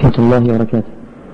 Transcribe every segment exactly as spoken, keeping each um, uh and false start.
ورحمة الله وبركاته.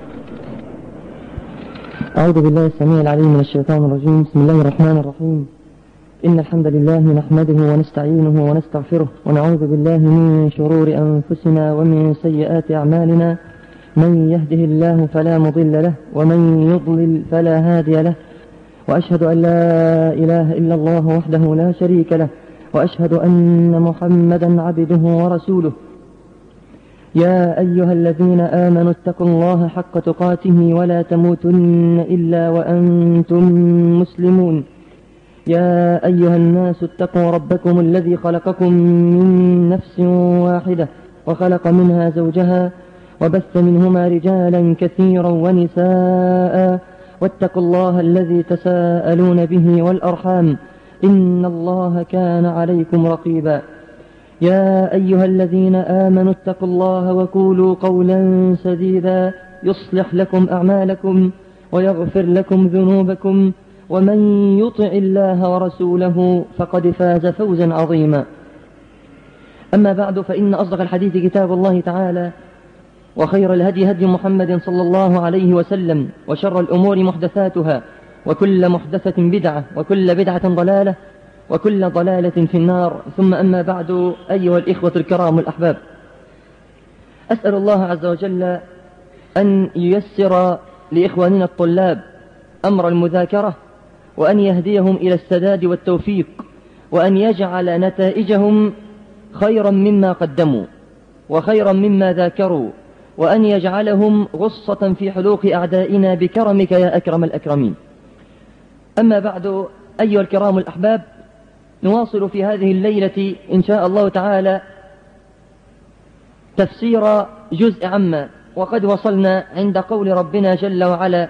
أعوذ بالله السميع العليم من الشيطان الرجيم. بسم الله الرحمن الرحيم. إن الحمد لله نحمده ونستعينه ونستغفره ونعوذ بالله من شرور أنفسنا ومن سيئات أعمالنا، من يهده الله فلا مضل له ومن يضلل فلا هادي له، وأشهد أن لا إله إلا الله وحده لا شريك له، وأشهد أن محمدا عبده ورسوله. يا أيها الذين آمنوا اتقوا الله حق تقاته ولا تموتن إلا وأنتم مسلمون. يا أيها الناس اتقوا ربكم الذي خلقكم من نفس واحدة وخلق منها زوجها وبث منهما رجالا كثيرا ونساء، واتقوا الله الذي تساءلون به والأرحام، إن الله كان عليكم رقيبا. يا أيها الذين آمنوا اتقوا الله وقولوا قولا سديدا يصلح لكم أعمالكم ويغفر لكم ذنوبكم، ومن يطع الله ورسوله فقد فاز فوزا عظيما. أما بعد، فإن أصدق الحديث كتاب الله تعالى، وخير الهدي هدي محمد صلى الله عليه وسلم، وشر الأمور محدثاتها، وكل محدثة بدعة، وكل بدعة ضلالة، وكل ضلالة في النار. ثم أما بعد، أيها الإخوة الكرام الأحباب، أسأل الله عز وجل أن ييسر لإخواننا الطلاب أمر المذاكرة، وأن يهديهم إلى السداد والتوفيق، وأن يجعل نتائجهم خيرا مما قدموا وخيرا مما ذاكروا، وأن يجعلهم غصة في حلوق أعدائنا بكرمك يا أكرم الأكرمين. أما بعد، أيها الكرام الأحباب، نواصل في هذه الليلة إن شاء الله تعالى تفسير جزء عما، وقد وصلنا عند قول ربنا جل وعلا: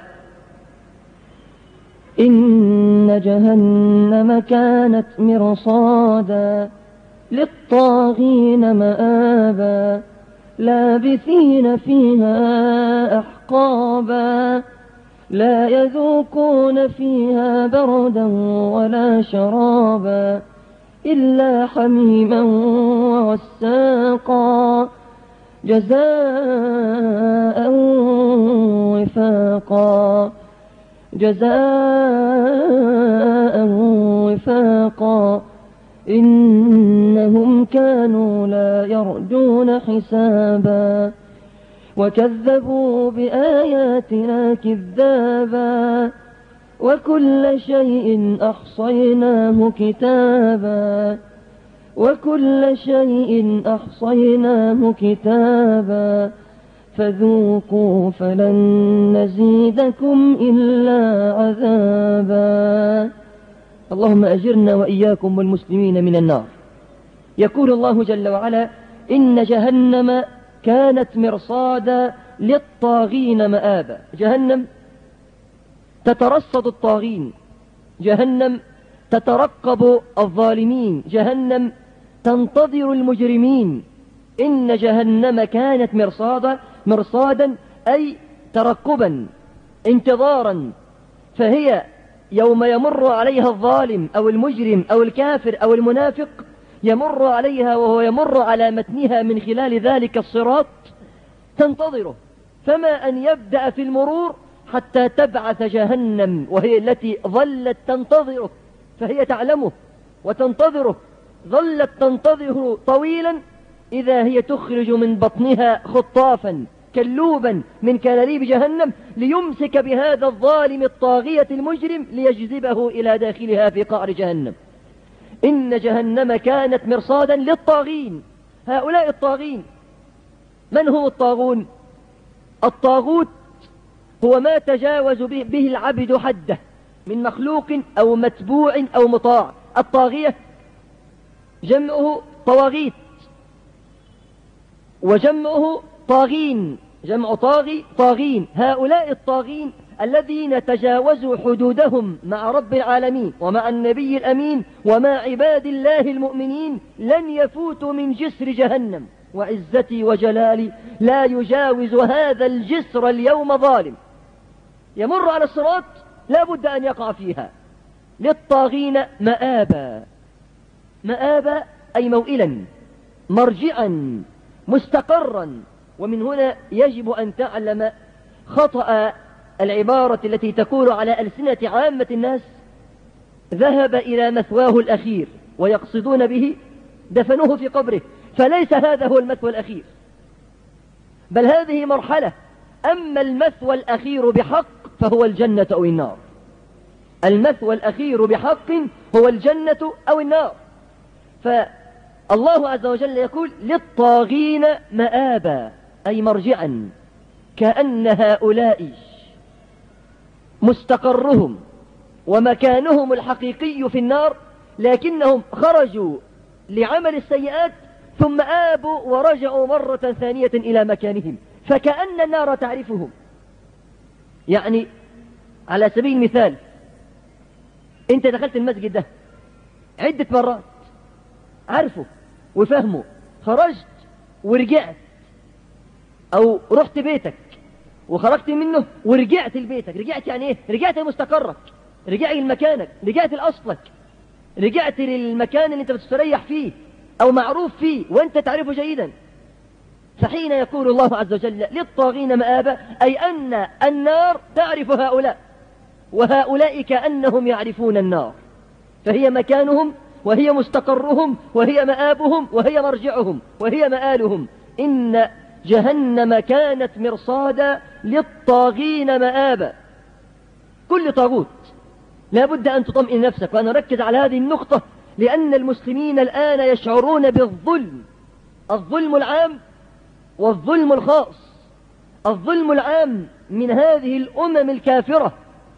إن جهنم كانت مرصادا للطاغين مآبا لابثين فيها أحقابا لا يذوقون فيها بردا ولا شرابا إلا حميما وغساقا جزاء وفاقا جزاء وفاقا إنهم كانوا لا يرجون حسابا وكذبوا بآياتنا كذابا وكل شيء أحصيناه كتابا وكل شيء أحصيناه كتابا فذوقوا فلن نزيدكم إلا عذابا. اللهم أجرنا وإياكم والمسلمين من النار. يقول الله جل وعلا: إن جهنم كانت مرصادا للطاغين مآبا. جهنم تترصد الطاغين، جهنم تترقب الظالمين، جهنم تنتظر المجرمين. إن جهنم كانت مرصادا، مرصادا أي ترقبا، انتظارا. فهي يوم يمر عليها الظالم أو المجرم أو الكافر أو المنافق، يمر عليها وهو يمر على متنها من خلال ذلك الصراط، تنتظره، فما أن يبدأ في المرور حتى تبعث جهنم، وهي التي ظلت تنتظره، فهي تعلمه وتنتظره، ظلت تنتظره طويلا، إذا هي تخرج من بطنها خطافا كلوبا من كلاليب جهنم ليمسك بهذا الظالم الطاغية المجرم ليجذبه إلى داخلها في قعر جهنم. إن جهنم كانت مرصادا للطاغين. هؤلاء الطاغين من هم الطاغون؟ الطاغوت هو ما تجاوز به العبد حده من مخلوق أو متبوع أو مطاع. الطاغية جمعه طواغيت، وجمعه طاغين، جمع طاغي طاغين. هؤلاء الطاغين الذين تجاوزوا حدودهم مع رب العالمين ومع النبي الأمين ومع عباد الله المؤمنين لن يفوتوا من جسر جهنم، وعزتي وجلالي لا يجاوز هذا الجسر اليوم ظالم. يمر على الصراط لا بد أن يقع فيها. للطاغين مآبا، مآبا أي موئلا، مرجعا، مستقرا، ومن هنا يجب أن تعلم خطأ العبارة التي تكون على ألسنة عامة الناس: ذهب إلى مثواه الأخير، ويقصدون به دفنوه في قبره. فليس هذا هو المثوى الأخير، بل هذه مرحلة. أما المثوى الأخير بحق فهو الجنة أو النار. المثوى الأخير بحق هو الجنة أو النار. فالله عز وجل يقول: للطاغين مآبا، أي مرجعا، كأن هؤلاء مستقرهم ومكانهم الحقيقي في النار، لكنهم خرجوا لعمل السيئات ثم آبوا ورجعوا مرة ثانية إلى مكانهم، فكأن النار تعرفهم. يعني على سبيل المثال، انت دخلت المسجد ده عدة مرات، عارفه وفهمه، خرجت ورجعت، او رحت بيتك وخرجت منه ورجعت لبيتك. رجعت يعني ايه؟ رجعت لمستقرك، رجعت لمكانك، رجعت لأصلك، رجعت للمكان اللي انت بتستريح فيه او معروف فيه وانت تعرفه جيدا. فحين يقول الله عز وجل: للطاغين مآبا، أي أن النار تعرف هؤلاء، وهؤلاء كأنهم يعرفون النار، فهي مكانهم وهي مستقرهم وهي مآبهم وهي مرجعهم وهي مآلهم. إن جهنم كانت مرصادا للطاغين مآبا. كل طاغوت لا بد أن تطمئن نفسك، وأنا أركز على هذه النقطة لأن المسلمين الآن يشعرون بالظلم، الظلم العام والظلم الخاص. الظلم العام من هذه الأمم الكافرة،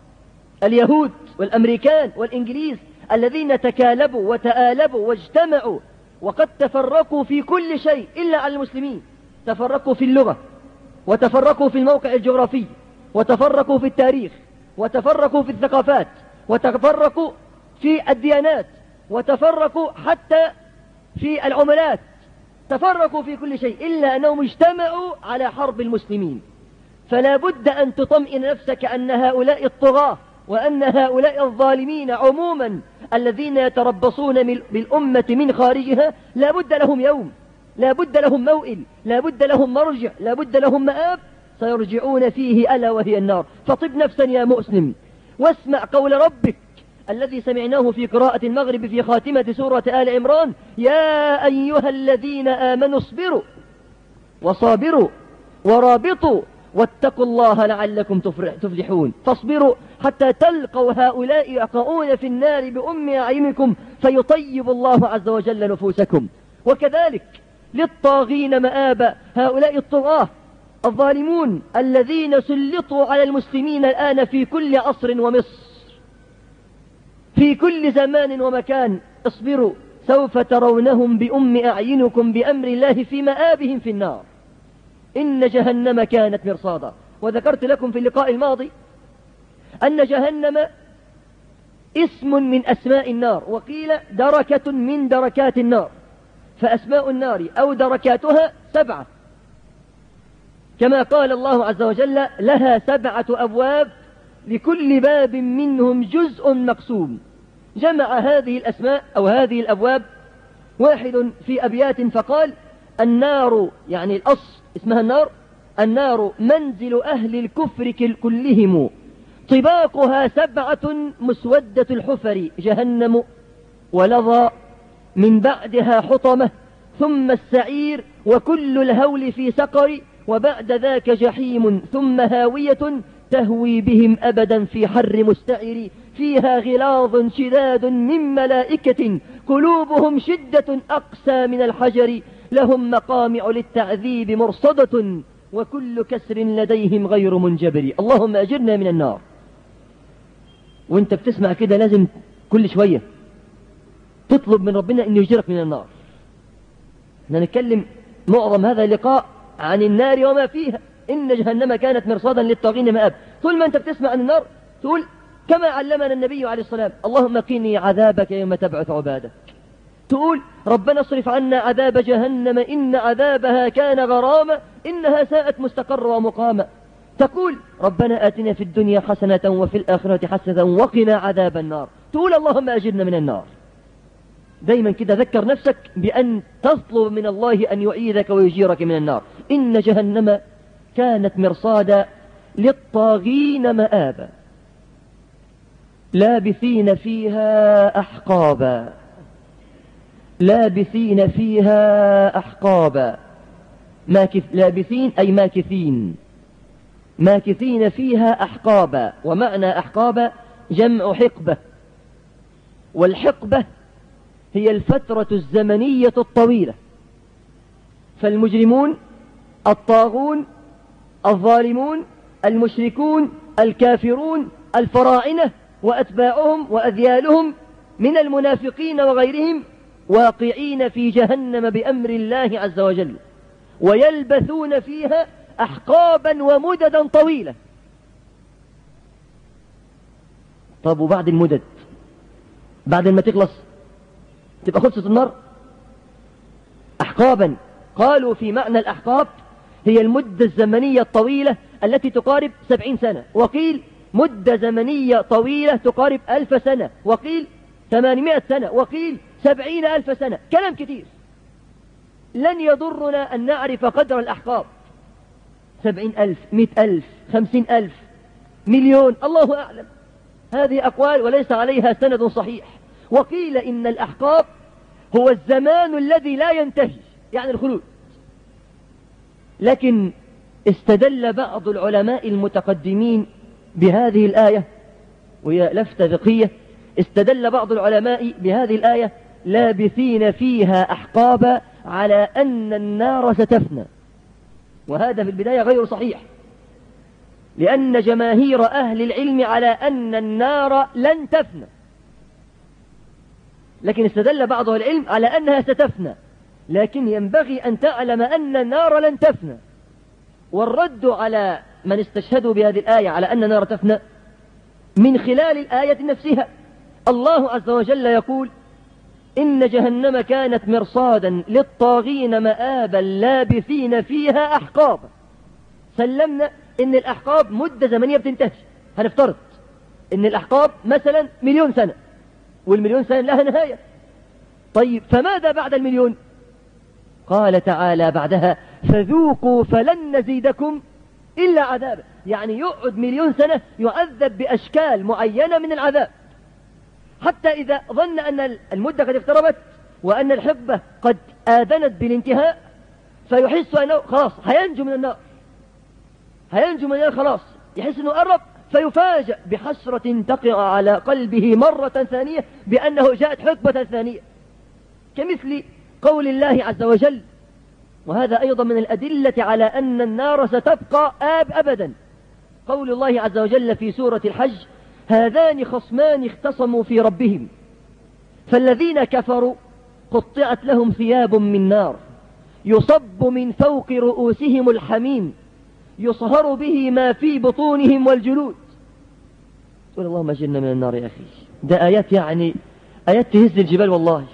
اليهود والأمريكان والإنجليز، الذين تكالبوا وتآلبوا واجتمعوا وقد تفرقوا في كل شيء إلا على المسلمين. تفرقوا في اللغة، وتفرقوا في الموقع الجغرافي، وتفرقوا في التاريخ، وتفرقوا في الثقافات، وتفرقوا في الديانات، وتفرقوا حتى في العملات، تفرقوا في كل شيء إلا أنهم اجتمعوا على حرب المسلمين. فلا بد أن تطمئن نفسك أن هؤلاء الطغاة وأن هؤلاء الظالمين عموما الذين يتربصون بالأمة من خارجها لا بد لهم يوم، لا بد لهم موئل، لا بد لهم مرجع، لا بد لهم مآب سيرجعون فيه، ألا وهي النار. فطب نفسا يا مسلم واسمع قول ربك الذي سمعناه في قراءة المغرب في خاتمة سورة آل عمران: يا أيها الذين آمنوا اصبروا وصابروا ورابطوا واتقوا الله لعلكم تفلحون. فاصبروا حتى تلقوا هؤلاء يقعون في النار بأم أعينكم فيطيب الله عز وجل نفوسكم. وكذلك للطاغين مآبا، هؤلاء الطغاة الظالمون الذين سلطوا على المسلمين الآن في كل عصر ومصر، في كل زمان ومكان. اصبروا سوف ترونهم بأم أعينكم بأمر الله في مآبهم في النار. إن جهنم كانت مرصادا. وذكرت لكم في اللقاء الماضي أن جهنم اسم من أسماء النار، وقيل دركة من دركات النار، فأسماء النار أو دركاتها سبعة، كما قال الله عز وجل: لها سبعة أبواب لكل باب منهم جزء مقسوم. جمع هذه الأسماء أو هذه الأبواب واحد في أبيات فقال: النار، يعني الأصل اسمها النار، النار منزل أهل الكفر كلهم، طباقها سبعة مسودة الحفر، جهنم ولظى من بعدها حطمة ثم السعير وكل الهول في سقر، وبعد ذاك جحيم ثم هاوية تهوي بهم أبدا في حر مستعر، فيها غلاظ شداد من ملائكة قلوبهم شدة أقسى من الحجر، لهم مقامع للتعذيب مرصدة وكل كسر لديهم غير منجبر. اللهم أجرنا من النار. وانت بتسمع كده لازم كل شوية تطلب من ربنا أن يجرك من النار. نتكلم معظم هذا اللقاء عن النار وما فيها. إن جهنم كانت مرصادا للطاغين مآب. طول ما أنت بتسمع عن النار تقول كما علمنا النبي عليه الصلاة والسلام: اللهم قني عذابك يوم تبعث عبادك. تقول ربنا اصرف عنا عذاب جهنم إن عذابها كان غراما إنها ساءت مستقر ومقاما. تقول ربنا آتنا في الدنيا حسنة وفي الآخرة حسنة وقنا عذاب النار. تقول اللهم أجرنا من النار. دايما كده ذكر نفسك بأن تطلب من الله أن يعيذك ويجيرك من النار. إن جهنم كانت مرصادا للطاغين مآبا لابثين فيها أحقابا لابثين فيها أحقابا ماكث لابثين أي ماكثين ماكثين فيها أحقابا. ومعنى أحقابا جمع حقبة، والحقبة هي الفترة الزمنية الطويلة. فالمجرمون الطاغون الظالمون المشركون الكافرون الفراعنة وأتباعهم وأذيالهم من المنافقين وغيرهم واقعين في جهنم بأمر الله عز وجل، ويلبثون فيها أحقابا ومددا طويلة. طب وبعد المدد، بعد ما تخلص تبقى خلصت النار؟ أحقابا قالوا في معنى الأحقاب هي المدة الزمنية الطويلة التي تقارب سبعين سنة، وقيل مدة زمنية طويلة تقارب ألف سنة، وقيل ثمانمائة سنة، وقيل سبعين ألف سنة. كلام كثير. لن يضرنا أن نعرف قدر الأحقاب، سبعين ألف، مئة ألف، خمسين ألف، مليون، الله أعلم. هذه أقوال وليس عليها سند صحيح. وقيل إن الأحقاب هو الزمان الذي لا ينتهي، يعني الخلود. لكن استدل بعض العلماء المتقدمين بهذه الآية، وهي لفتة فقهية، استدل بعض العلماء بهذه الآية لابثين فيها أحقابا على أن النار ستفنى، وهذا في البداية غير صحيح، لأن جماهير أهل العلم على أن النار لن تفنى. لكن استدل بعض أهل العلم على أنها ستفنى، لكن ينبغي أن تعلم أن النار لن تفنى. والرد على من استشهدوا بهذه الآية على أن النار تفنى من خلال الآية نفسها. الله عز وجل يقول إن جهنم كانت مرصادا للطاغين مآبا لابثين فيها أحقابا. سلمنا إن الأحقاب مدة زمنية بتنتهي، هنفترض إن الأحقاب مثلا مليون سنة، والمليون سنة لها نهاية. طيب فماذا بعد المليون؟ قال تعالى بعدها فذوقوا فلن نزيدكم إلا عذابا. يعني يقعد مليون سنة يعذب بأشكال معينة من العذاب، حتى إذا ظن أن المدة قد اقتربت وأن الحقبة قد آذنت بالانتهاء، فيحس أنه خلاص هينجو من النار، هينجو من النار خلاص، يحس أنه قرب، فيفاجأ بحسرة تقع على قلبه مرة ثانية بأنه جاءت حقبة ثانية، كمثل قول الله عز وجل. وهذا أيضا من الأدلة على أن النار ستبقى آب أبدا. قول الله عز وجل في سورة الحج هذان خصمان اختصموا في ربهم فالذين كفروا قطعت لهم ثياب من نار يصب من فوق رؤوسهم الحميم يصهر به ما في بطونهم والجلود. قل اللهم اجرنا من النار يا أخي. ده آيات يعني آيات تهز الجبال والله.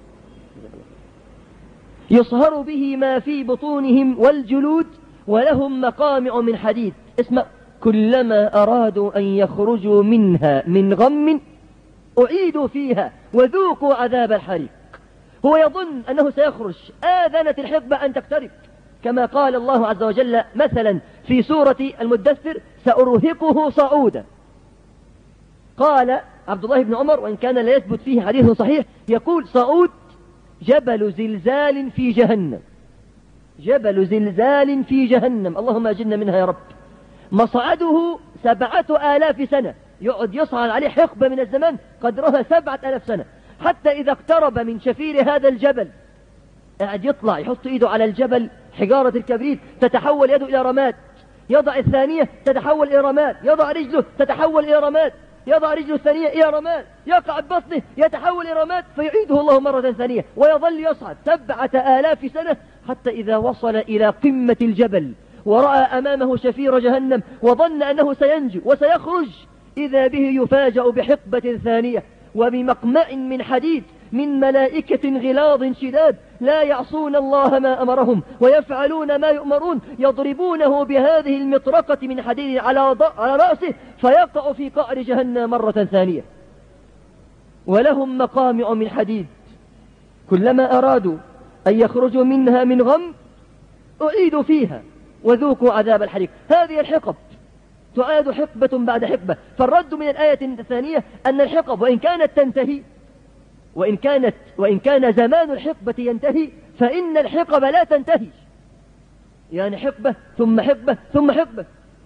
يصهر به ما في بطونهم والجلود ولهم مقامع من حديد. اسمع، كلما أرادوا أن يخرجوا منها من غم أعيدوا فيها وذوقوا عذاب الحريق. هو يظن أنه سيخرج، آذنت الحقبة أن تقترب، كما قال الله عز وجل مثلا في سورة المدثر سأرهقه صعودا. قال عبد الله بن عمر وإن كان لا يثبت فيه حديث صحيح يقول صعود جبل زلزال في جهنم، جبل زلزال في جهنم، اللهم أجلنا منها يا رب. مصعده سبعة آلاف سنة، يقعد يصعد عليه حقبة من الزمان قدرها سبعة آلاف سنة، حتى إذا اقترب من شفير هذا الجبل قاعد يطلع يحط إيده على الجبل، حجارة الكبريت تتحول يده إلى رماد، يضع الثانية تتحول إلى رماد، يضع رجله تتحول إلى رماد، يضع رجله الثانية إلى رماد، يقع ببطنه يتحول إلى رماد، فيعيده الله مرة ثانية ويظل يصعد سبعة آلاف سنة، حتى إذا وصل إلى قمة الجبل ورأى أمامه شفير جهنم وظن أنه سينجو وسيخرج، إذا به يفاجأ بحقبة ثانية وبمقمع من حديد من ملائكة غلاظ شداد لا يعصون الله ما أمرهم ويفعلون ما يؤمرون، يضربونه بهذه المطرقة من حديد على على رأسه فيقع في قعر جهنم مرة ثانية. ولهم مقامع من حديد كلما أرادوا أن يخرجوا منها من غم أعيدوا فيها وذوقوا عذاب الحريق. هذه الحقب تعاد حقبة بعد حقبة. فالرد من الآية الثانية أن الحقب وإن كانت تنتهي وإن كانت وإن كان زمان الحقبة ينتهي، فإن الحقب لا تنتهي، يعني حقبة ثم حقبة ثم حقبة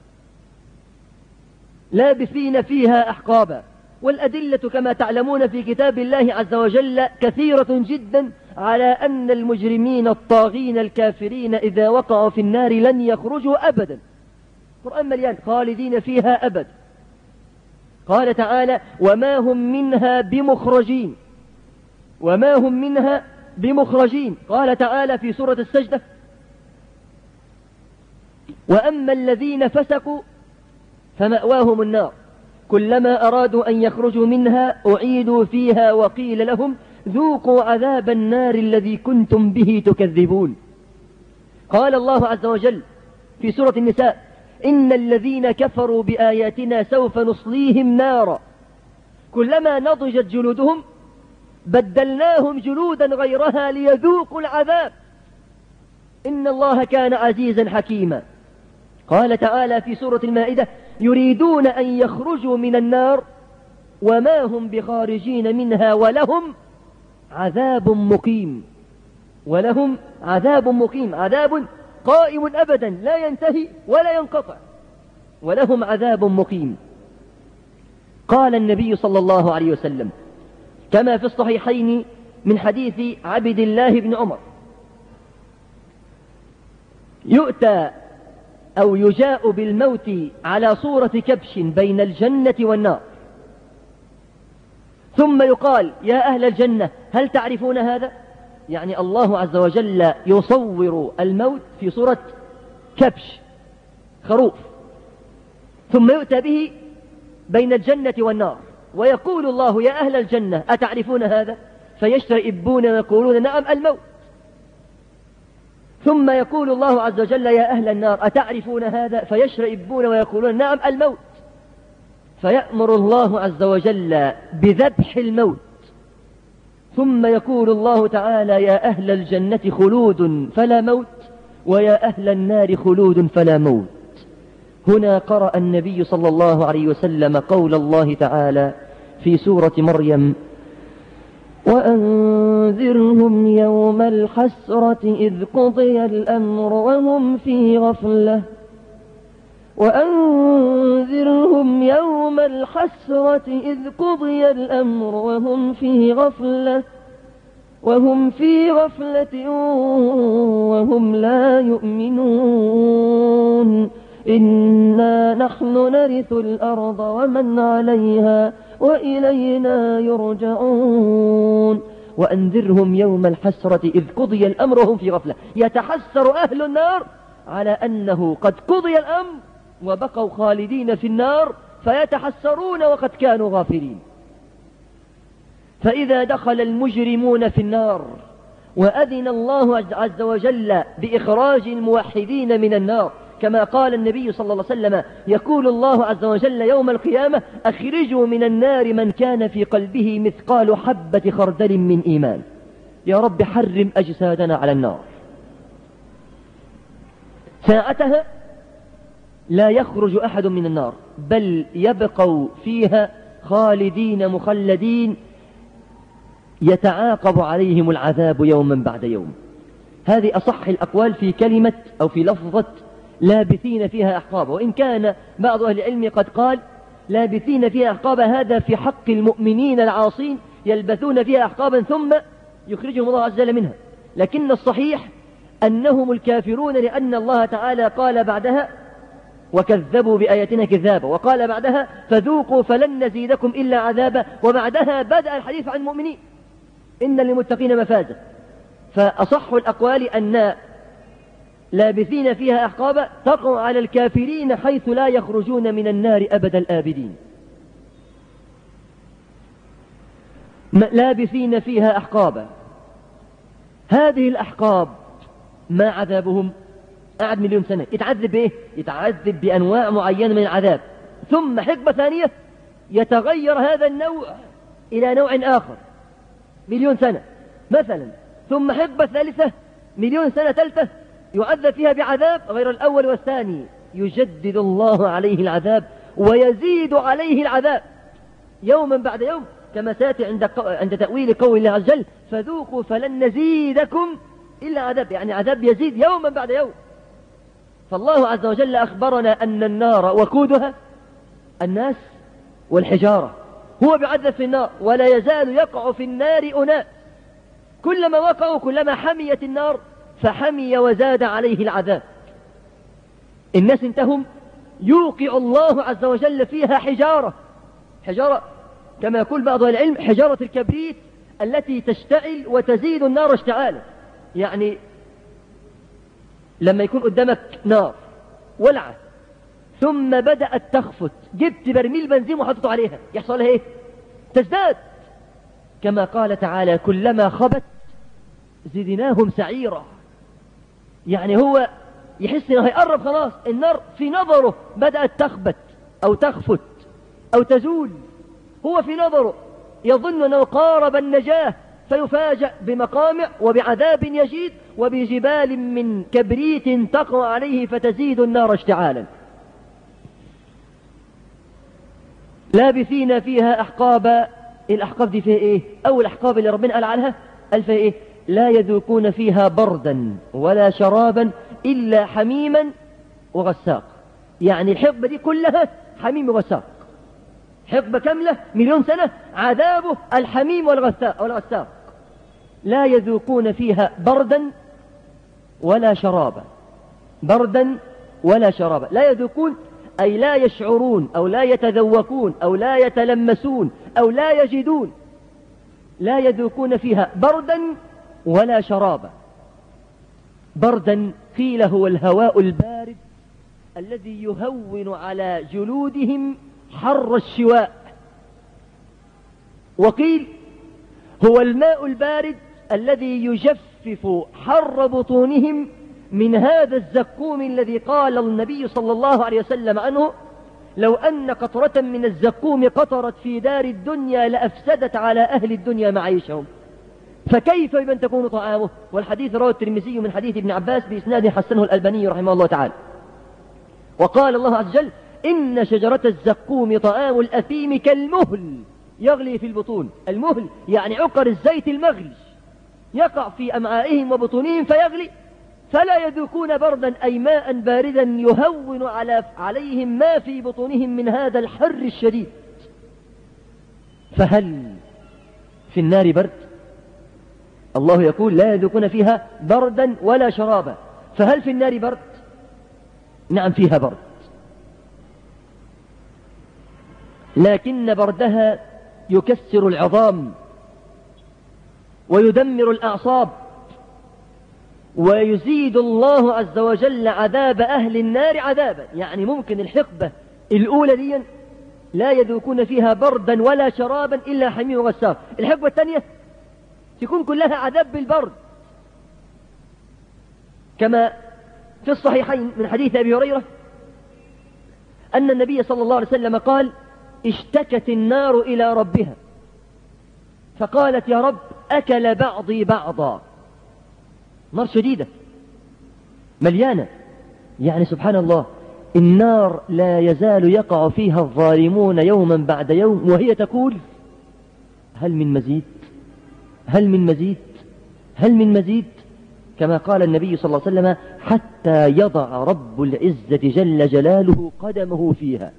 لابثين فيها أحقابا. والأدلة كما تعلمون في كتاب الله عز وجل كثيرة جدا على أن المجرمين الطاغين الكافرين إذا وقعوا في النار لن يخرجوا أبدا. القرآن مليان خالدين فيها أبدا. قال تعالى وما هم منها بمخرجين، وما هم منها بمخرجين. قال تعالى في سورة السجدة وأما الذين فسقوا فمأواهم النار كلما أرادوا أن يخرجوا منها أعيدوا فيها وقيل لهم ذوقوا عذاب النار الذي كنتم به تكذبون. قال الله عز وجل في سورة النساء إن الذين كفروا بآياتنا سوف نصليهم نارا كلما نضجت جلودهم بدلناهم جلودا غيرها ليذوقوا العذاب إن الله كان عزيزا حكيما. قال تعالى في سورة المائدة يريدون أن يخرجوا من النار وما هم بخارجين منها ولهم عذاب مقيم، ولهم عذاب مقيم، عذاب قائم أبدا لا ينتهي ولا ينقطع، ولهم عذاب مقيم. قال النبي صلى الله عليه وسلم كما في الصحيحين من حديث عبد الله بن عمر يؤتى أو يجاء بالموت على صورة كبش بين الجنة والنار ثم يقال يا أهل الجنة هل تعرفون هذا؟ يعني الله عز وجل يصور الموت في صورة كبش خروف ثم يؤتى به بين الجنة والنار ويقول الله يا أهل الجنة أتعرفون هذا؟ فيشتئبون ويقولون نعم الموت. ثم يقول الله عز وجل يا أهل النار أتعرفون هذا؟ فيشتئبون ويقولون نعم الموت. فيأمر الله عز وجل بذبح الموت ثم يقول الله تعالى يا أهل الجنة خلود فلا موت ويا أهل النار خلود فلا موت. هنا قرأ النبي صلى الله عليه وسلم قول الله تعالى في سورة مريم وأنذرهم يوم الحسرة إذ قضي الأمر وهم في غفلة وأنذرهم يوم الحسرة إذ قضي الأمر وهم في غفلة وهم في غفلة وهم لا يؤمنون إنا نحن نرث الأرض ومن عليها وإلينا يرجعون. وأنذرهم يوم الحسرة إذ قضي الأمر وهم في غفلة. يتحسر أهل النار على أنه قد قضي الأمر وبقوا خالدين في النار فيتحسرون وقد كانوا غافلين. فإذا دخل المجرمون في النار وأذن الله عز وجل بإخراج الموحدين من النار كما قال النبي صلى الله عليه وسلم يقول الله عز وجل يوم القيامة أخرجوا من النار من كان في قلبه مثقال حبة خردل من إيمان. يا رب حرم أجسادنا على النار. ساعتها لا يخرج أحد من النار بل يبقوا فيها خالدين مخلدين يتعاقب عليهم العذاب يوما بعد يوم. هذه أصح الأقوال في كلمة أو في لفظة لابثين فيها أحقابا، وإن كان بعض أهل العلم قد قال لابثين فيها أحقابا هذا في حق المؤمنين العاصين يلبثون فيها أحقابا ثم يخرجهم الله عز وجل منها. لكن الصحيح أنهم الكافرون لأن الله تعالى قال بعدها وكذبوا بآياتنا كذابا وقال بعدها فذوقوا فلن نزيدكم إلا عذابا وبعدها بدأ الحديث عن المؤمنين إن للمتقين مفازا. فأصح الأقوال أن لابثين فيها أحقابا تقع على الكافرين حيث لا يخرجون من النار أبد الآبدين. لابثين فيها أحقابا. هذه الأحقاب ما عذابهم؟ قعد مليون سنة يتعذب بإيه؟ يتعذب بأنواع معينة من العذاب ثم حقبة ثانية يتغير هذا النوع إلى نوع آخر مليون سنة مثلا ثم حقبة ثالثة مليون سنة ثالثة يعذب فيها بعذاب غير الأول والثاني، يجدد الله عليه العذاب ويزيد عليه العذاب يوما بعد يوم، كما سيأتي عند عند تأويل قول الله عز وجل فذوقوا فلن نزيدكم إلا عذاب، يعني عذاب يزيد يوما بعد يوم. فالله عز وجل أخبرنا أن النار وقودها الناس والحجارة، هو بيعذب في النار ولا يزال يقع في النار أناس، كلما وقعوا كلما حميت النار فحمي وزاد عليه العذاب. الناس انتهم يوقع الله عز وجل فيها حجارة، حجارة كما يقول بعض العلم حجارة الكبريت التي تشتعل وتزيد النار اشتعالا. يعني لما يكون قدامك نار ولعة ثم بدأت تخفت، جبت برميل بنزين وحطته عليها، يحصل لها ايه؟ تزداد. كما قال تعالى كلما خبت زدناهم سعيرا، يعني هو يحس انه هيقرب خلاص، النار في نظره بدأت تخبت او تخفت او تزول، هو في نظره يظن انه قارب النجاة فيفاجأ بمقامع وبعذاب يجيد وبجبال من كبريت تقع عليه فتزيد النار اشتعالا. لابثين فيها أحقابا، الأحقاب دي فيها إيه؟ أول أحقاب اللي ربنا قال عنها قال فيها إيه؟ لا يذوقون فيها بردا ولا شرابا إلا حميما وغساق. يعني الحقبة دي كلها حميم وغساق، حقبة كاملة مليون سنة عذابه الحميم والغساق والغساق. لا يذوقون فيها بردا ولا شرابا، بردا ولا شرابا، لا يذوقون أي لا يشعرون أو لا يتذوقون أو لا يتلمسون أو لا يجدون، لا يذوقون فيها بردا ولا شرابا. بردا قيل هو الهواء البارد الذي يهون على جلودهم حر الشواء، وقيل هو الماء البارد الذي يجفف حر بطونهم من هذا الزقوم الذي قال النبي صلى الله عليه وسلم عنه لو أن قطرة من الزقوم قطرت في دار الدنيا لأفسدت على أهل الدنيا معيشهم، فكيف بمن تكون طعامه. والحديث رواه الترمذي من حديث ابن عباس بإسناد حسنه الألباني رحمه الله تعالى. وقال الله عز وجل إن شجرة الزقوم طعام الأثيم كالمهل يغلي في البطون. المهل يعني عقر الزيت المغلي يقع في أمعائهم وبطونهم فيغلي، فلا يذوقون بردا أي ماء باردا يهون على عليهم ما في بطونهم من هذا الحر الشديد. فهل في النار برد؟ الله يقول لا يذوقون فيها بردا ولا شرابا، فهل في النار برد؟ نعم فيها برد، لكن بردها يكسر العظام ويدمر الأعصاب، ويزيد الله عز وجل عذاب أهل النار عذابا. يعني ممكن الحقبة الأولى دي لا يذوقون فيها بردا ولا شرابا إلا حميم وغساق، الحقبة الثانية تكون كلها عذاب بالبرد، كما في الصحيحين من حديث أبي هريرة أن النبي صلى الله عليه وسلم قال اشتكت النار إلى ربها فقالت يا رب أكل بعضي بعضا. نار شديدة مليانة، يعني سبحان الله النار لا يزال يقع فيها الظالمون يوما بعد يوم وهي تقول هل من مزيد، هل من مزيد، هل من مزيد، كما قال النبي صلى الله عليه وسلم حتى يضع رب العزة جل جلاله قدمه فيها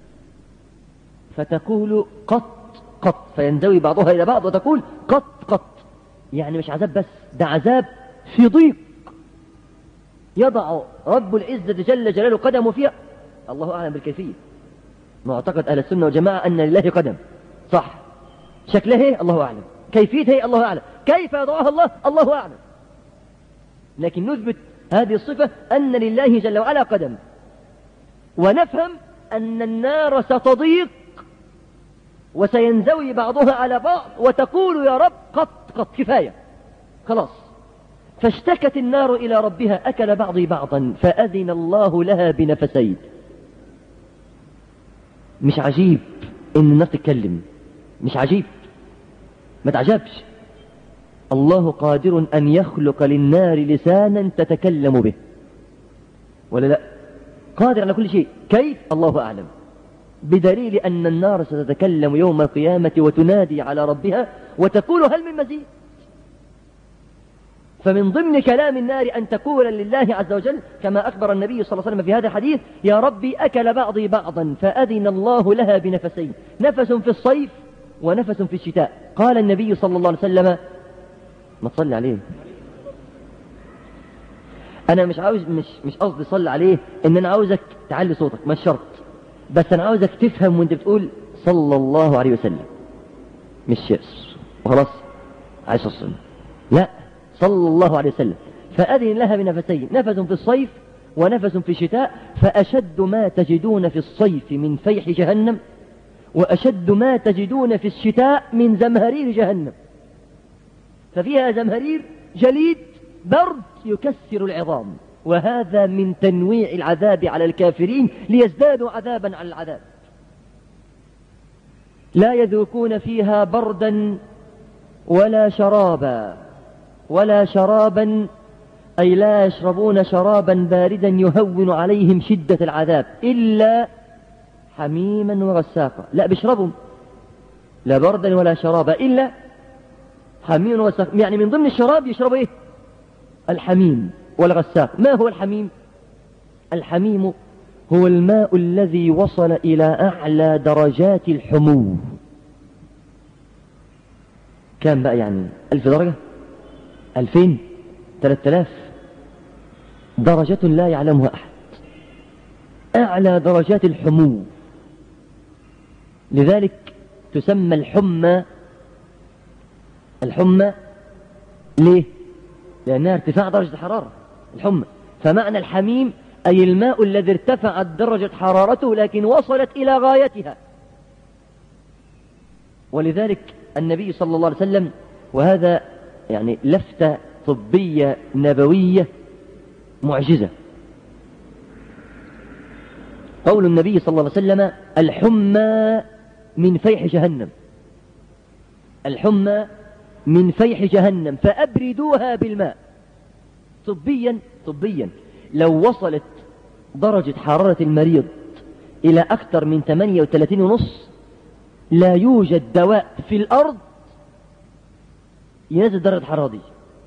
فتقول قط قط، فينزوي بعضها إلى بعض وتقول قط قط. يعني مش عذاب بس، ده عذاب في ضيق، يضع رب العزة جل جلاله قدمه فيها. الله أعلم بالكيفية، معتقد أهل السنة والجماعة أن لله قدم صح، شكلها هي الله أعلم، كيفيتها هي الله أعلم، كيف يضعها الله الله أعلم، لكن نثبت هذه الصفة أن لله جل وعلا قدم، ونفهم أن النار ستضيق وسينزوي بعضها على بعض وتقول يا رب قط قط كفاية خلاص. فاشتكت النار إلى ربها أكل بعضي بعضا فأذن الله لها بنفسين. مش عجيب إن النار تتكلم، مش عجيب، ما تعجبش، الله قادر أن يخلق للنار لسانا تتكلم به. ولا لا؟ قادر على كل شيء. كيف؟ الله أعلم، بدليل أن النار ستتكلم يوم القيامة وتنادي على ربها وتقول هل من مزيد. فمن ضمن كلام النار أن تقول لله عز وجل كما أخبر النبي صلى الله عليه وسلم في هذا الحديث: يا ربي أكل بعضي بعضا فأذن الله لها بنفسين، نفس في الصيف ونفس في الشتاء. قال النبي صلى الله عليه وسلم، ما تصلي عليه، أنا مش عاوز مش مش قصدي صلي عليه إن أنا عاوزك تعلي صوتك، مش شرط، بس أنا عاوزك تفهم وأنت بتقول صلى الله عليه وسلم، مش شئس وخلاص عايش السنة، لا، صلى الله عليه وسلم. فأذن لها بنفسين، نفس في الصيف ونفس في الشتاء، فأشد ما تجدون في الصيف من فيح جهنم، وأشد ما تجدون في الشتاء من زمهرير جهنم. ففيها زمهرير جليد برد يكسر العظام، وهذا من تنويع العذاب على الكافرين ليزدادوا عذابا على العذاب. لا يذوقون فيها بردا ولا شرابا، ولا شرابا أي لا يشربون شرابا باردا يهون عليهم شدة العذاب، إلا حميما وغساقا. لا بيشربوا لا بردا ولا شرابا إلا حميما وغساقا، يعني من ضمن الشراب يشربوا إيه؟ الحميم والغساق. ما هو الحميم؟ الحميم هو الماء الذي وصل إلى أعلى درجات الحمو. كم بقى يعني؟ ألف درجة؟ ألفين؟ ثلاثة آلاف؟ درجة لا يعلمها أحد، أعلى درجات الحمو. لذلك تسمى الحمى الحمى ليه؟ لأنها ارتفاع درجة الحرارة الحمى. فمعنى الحميم أي الماء الذي ارتفعت درجة حرارته لكن وصلت إلى غايتها. ولذلك النبي صلى الله عليه وسلم، وهذا يعني لفتة طبية نبوية معجزة، قول النبي صلى الله عليه وسلم: الحمى من فيح جهنم، الحمى من فيح جهنم فأبردوها بالماء. طبيا طبيا لو وصلت درجة حرارة المريض إلى أكثر من ثمانية وثلاثين ونص لا يوجد دواء في الأرض ينزل درجة الحرارة دي.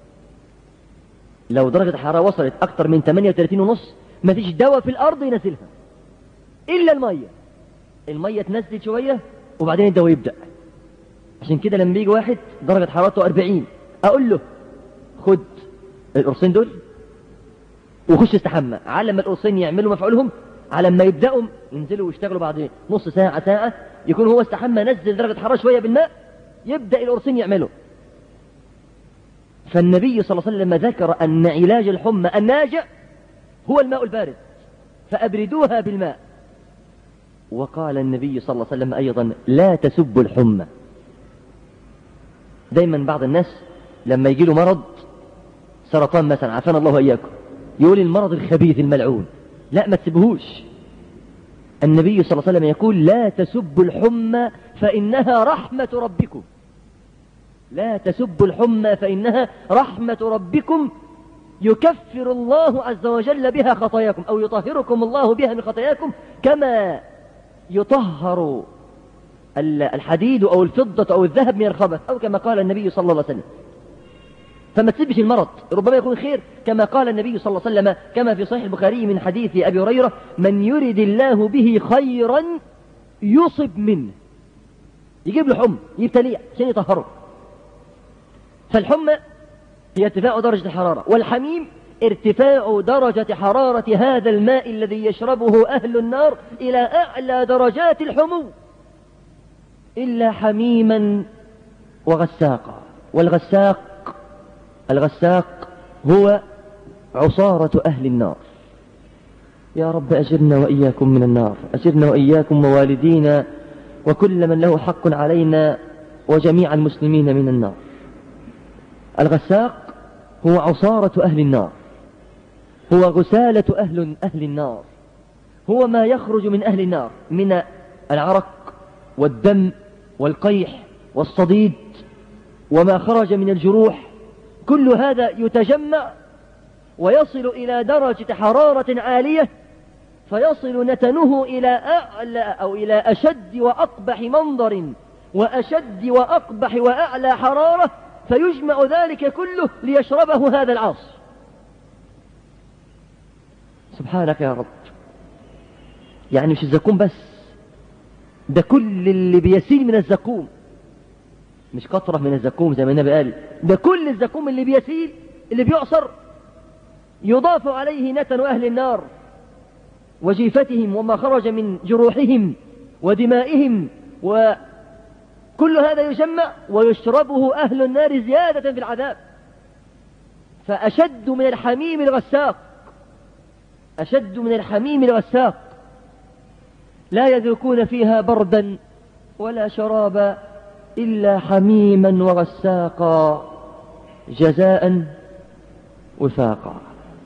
لو درجة الحرارة وصلت أكثر من ثمانية وثلاثين ونص ما فيش دواء في الأرض ينزلها إلا المية. المية تنزل شوية وبعدين الدواء يبدأ. عشان كده لما يجي واحد درجة حرارته أربعين أقول له خد القرصين دول وخش استحمى، على ما القرصين يعملوا مفعولهم، على ما يبدأوا ينزلوا ويشتغلوا بعد نص ساعة ساعة يكون هو استحمى نزل درجة حرارة شوية بالماء، يبدأ القرصين يعملوا. فالنبي صلى الله عليه وسلم ذكر أن علاج الحمى الناجع هو الماء البارد فأبردوها بالماء. وقال النبي صلى الله عليه وسلم أيضا: لا تسبوا الحمى. دايما بعض الناس لما يجي له مرض سرطان مثلا، عافانا الله وإياكم، يقول المرض الخبيث الملعون. لا، ما تسبهوش. النبي صلى الله عليه وسلم يقول: لا تسبوا الحمى فإنها رحمة ربكم. لا تسبوا الحمى فإنها رحمة ربكم يكفر الله عز وجل بها خطاياكم، أو يطهركم الله بها من خطاياكم كما يطهر الحديد أو الفضة أو الذهب من الخبث، أو كما قال النبي صلى الله عليه وسلم. فما تسبش المرض، ربما يكون خير، كما قال النبي صلى الله عليه وسلم كما في صحيح البخاري من حديث أبي هريرة: من يرد الله به خيرا يصب منه. يجيب له حمى يبتليه عشان يطهره. فالحمى هي ارتفاع درجة الحرارة، والحميم ارتفاع درجة حرارة هذا الماء الذي يشربه أهل النار إلى أعلى درجات الحمو، إلا حميما وغساقا. والغساق الغساق هو عصارة أهل النار. يا رب أجرنا وإياكم من النار، أجرنا وإياكم ووالدينا وكل من له حق علينا وجميع المسلمين من النار. الغساق هو عصارة أهل النار، هو غسالة أهل أهل النار، هو ما يخرج من أهل النار من العرق والدم والقيح والصديد وما خرج من الجروح. كل هذا يتجمع ويصل إلى درجة حرارة عالية، فيصل نتنه إلى أعلى أو إلى أشد وأقبح منظر وأشد وأقبح وأعلى حرارة، فيجمع ذلك كله ليشربه هذا العاصي. سبحانك يا رب. يعني مش الزقوم بس، ده كل اللي بيسيل من الزقوم، مش قطرة من الزقوم زي ما النبي قال، ده كل الزقوم اللي بيسيل اللي بيعصر يضاف عليه نتن أهل النار وجيفتهم وما خرج من جروحهم ودمائهم، وكل هذا يجمع ويشربه أهل النار زيادة في العذاب. فأشد من الحميم الغساق، أشد من الحميم الغساق، لا يذوقون فيها بردا ولا شرابا إلا حميما وغساقا جزاء وفاقا.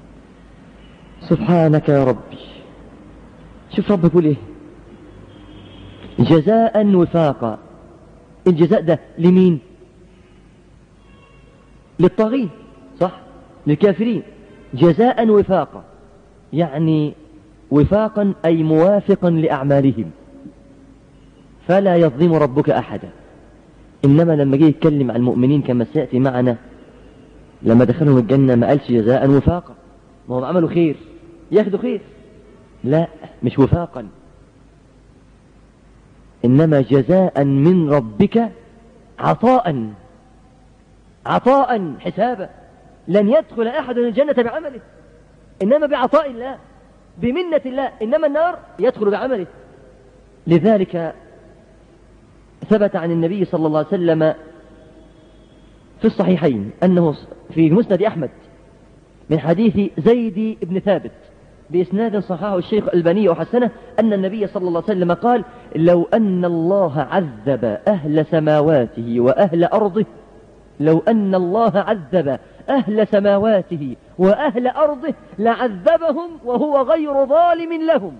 سبحانك يا ربي. شوف رب يقول ايه؟ جزاء وفاقا. الجزاء ده لمين؟ للطاغين، صح؟ للكافرين. جزاء وفاقا يعني وفاقا أي موافقا لأعمالهم، فلا يظلم ربك أحدا. إنما لما جه يتكلم عن المؤمنين كما سيأتي معنا، لما دخلهم الجنة ما قالش جزاء وفاقا، ما هم عملوا خير ياخدوا خير، لا مش وفاقا، إنما جزاء من ربك عطاء، عطاء حسابا. لن يدخل أحد الجنة بعمله، إنما بعطاء الله بمنة الله، إنما النار يدخل بعمله. لذلك ثبت عن النبي صلى الله عليه وسلم في الصحيحين أنه في مسند أحمد من حديث زيد بن ثابت بإسناد صححه الشيخ الألباني وحسنه، أن النبي صلى الله عليه وسلم قال: لو أن الله عذب أهل سماواته وأهل أرضه، لو أن الله عذب أهل سماواته وأهل أرضه لعذبهم وهو غير ظالم لهم.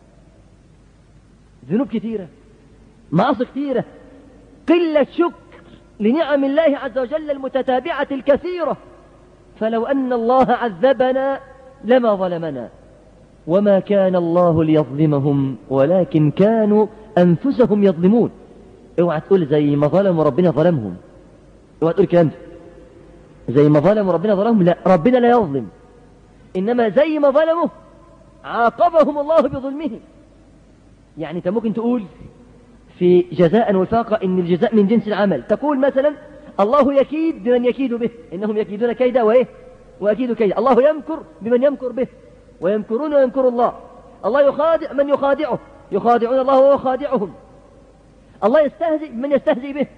ذنوب كثيرة، معاصي كثيرة، قلة شكر لنعم الله عز وجل المتتابعة الكثيرة. فلو أن الله عذبنا لما ظلمنا، وما كان الله ليظلمهم ولكن كانوا أنفسهم يظلمون. اوعى تقول زي ما ظلموا ربنا ظلمهم، اوعى تقول كلام زي ما ظلموا ربنا ظلمهم، لا، ربنا لا يظلم، إنما زي ما ظلموا عاقبهم الله بظلمهم. يعني انت ممكن تقول في جزاء وفاقة إن الجزاء من جنس العمل، تقول مثلا الله يكيد بمن يكيد به، إنهم يكيدون كيدا وإيه وأكيد كيدا. الله يمكر بمن يمكر به ويمكرون ويمكر الله. الله يخادع من يخادعه، يخادعون الله وهو خادعهم. الله يستهزئ بمن يستهزئ به،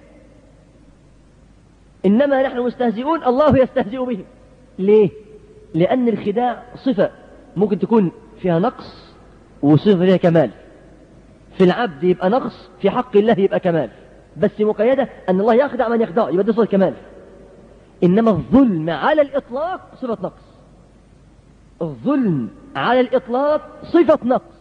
إنما نحن مستهزئون الله يستهزئ به. ليه؟ لأن الخداع صفة ممكن تكون فيها نقص وصفة فيها كمال. في العبد يبقى نقص، في حق الله يبقى كمال، بس مقيدة أن الله يخدع من يخدع، يبقى دي صفة كمال. إنما الظلم على الإطلاق صفة نقص، الظلم على الإطلاق صفة نقص.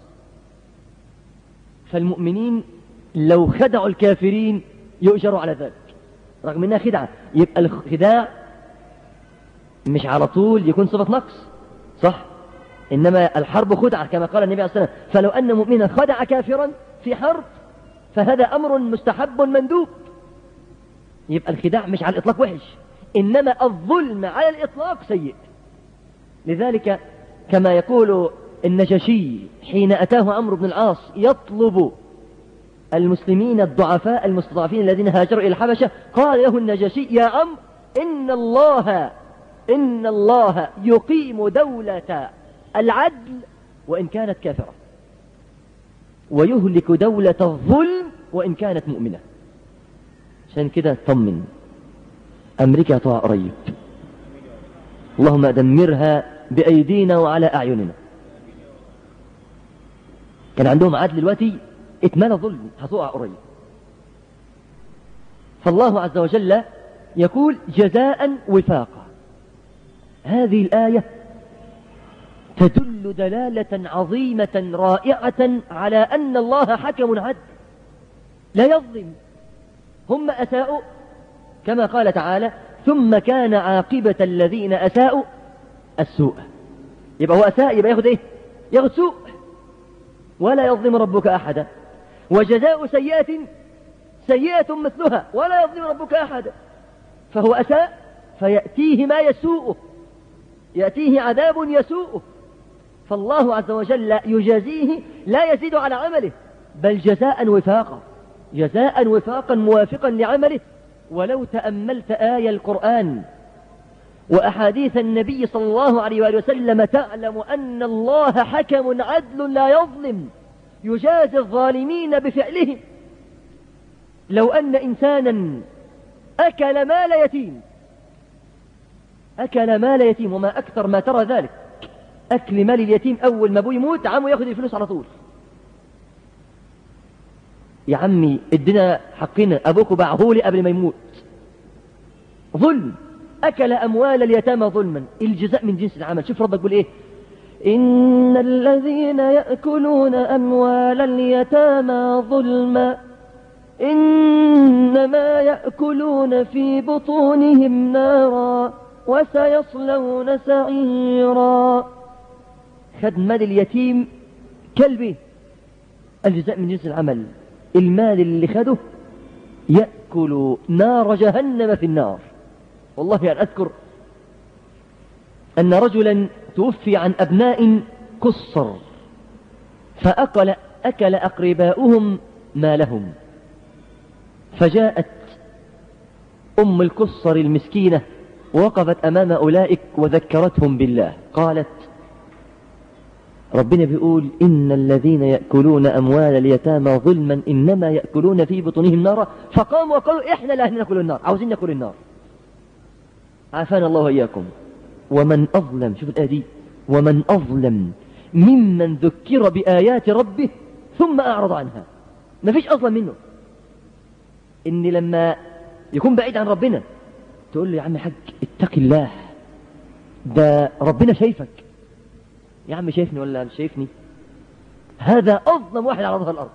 فالمؤمنين لو خدعوا الكافرين يؤجروا على ذلك رغم أنها خدعة. يبقى الخداع مش على طول يكون صفة نقص، صح؟ إنما الحرب خدعة كما قال النبي عليه الصلاة والسلام: فلو أن مؤمنا خدع كافرا في حرب فهذا أمر مستحب مندوب. يبقى الخداع مش على الإطلاق وحش، إنما الظلم على الإطلاق سيء. لذلك كما يقول النجاشي حين أتاه عمرو بن العاص يطلب المسلمين الضعفاء المستضعفين الذين هاجروا إلى الحبشة، قال له النجاشي: يا عمرو، إن الله إن الله يقيم دولة العدل وإن كانت كافرة، ويهلك دولة الظلم وإن كانت مؤمنة. عشان كده طمن، أمريكا هتقع قريب، اللهم دمرها بأيدينا وعلى أعيننا. كان عندهم عدل دلوقتي اتمنى ظلم، هتقع قريب. فالله عز وجل يقول جزاء وفاقا. هذه الآية تدل دلالة عظيمة رائعة على أن الله حكم عدل لا يظلم. هم أساءوا كما قال تعالى: ثم كان عاقبة الذين أساءوا السوء. يبقى هو أساء، يبقى ياخد إيه؟ ياخد سوء. ولا يظلم ربك أحدا، وجزاء سيئة سيئة مثلها، ولا يظلم ربك أحدا. فهو أساء فيأتيه ما يسوءه، يأتيه عذاب يسوءه، فالله عز وجل يجازيه لا يزيد على عمله، بل جزاء وفاقا، جزاء وفاقا موافقا لعمله. ولو تأملت آية القرآن وأحاديث النبي صلى الله عليه وآله وسلم تعلم أن الله حكم عدل لا يظلم، يجازي الظالمين بفعلهم. لو أن إنسانا أكل مال يتيم، أكل مال يتيم، وما أكثر ما ترى ذلك، أكل مال اليتيم أول ما أبوه يموت عمه يأخذ الفلوس على طول. يا عمي ادنا حقنا، أبوك باعهولي قبل ما يموت. ظلم، أكل أموال اليتامى ظلما، الجزاء من جنس العمل. شوف ربك يقول إيه: إن الذين يأكلون أموال اليتامى ظلما إنما يأكلون في بطونهم نارا وسيصلون سعيرا. خد مال اليتيم كلبي، الجزاء من جنس العمل. المال اللي خده يأكل نار جهنم في النار. والله أن أذكر أن رجلا توفي عن أبناء كسر، فأكل أكل أقرباؤهم مالهم، فجاءت أم الكسر المسكينة وقفت أمام أولئك وذكرتهم بالله، قالت: ربنا بيقول إن الذين يأكلون أموال اليتامى ظلما إنما يأكلون في بطونهم نارا. فقاموا وقالوا: إحنا لا نأكل النار، عاوزين نأكل النار. عافانا الله وإياكم. ومن أظلم، شوف الآية دي: ومن أظلم ممن ذكر بآيات ربه ثم أعرض عنها. ما فيش أظلم منه. إن لما يكون بعيد عن ربنا تقول له: يا عم حاج اتق الله، ده ربنا شايفك. يا عم شايفني ولا مش شايفني؟ هذا أظلم واحد على ظهر الأرض.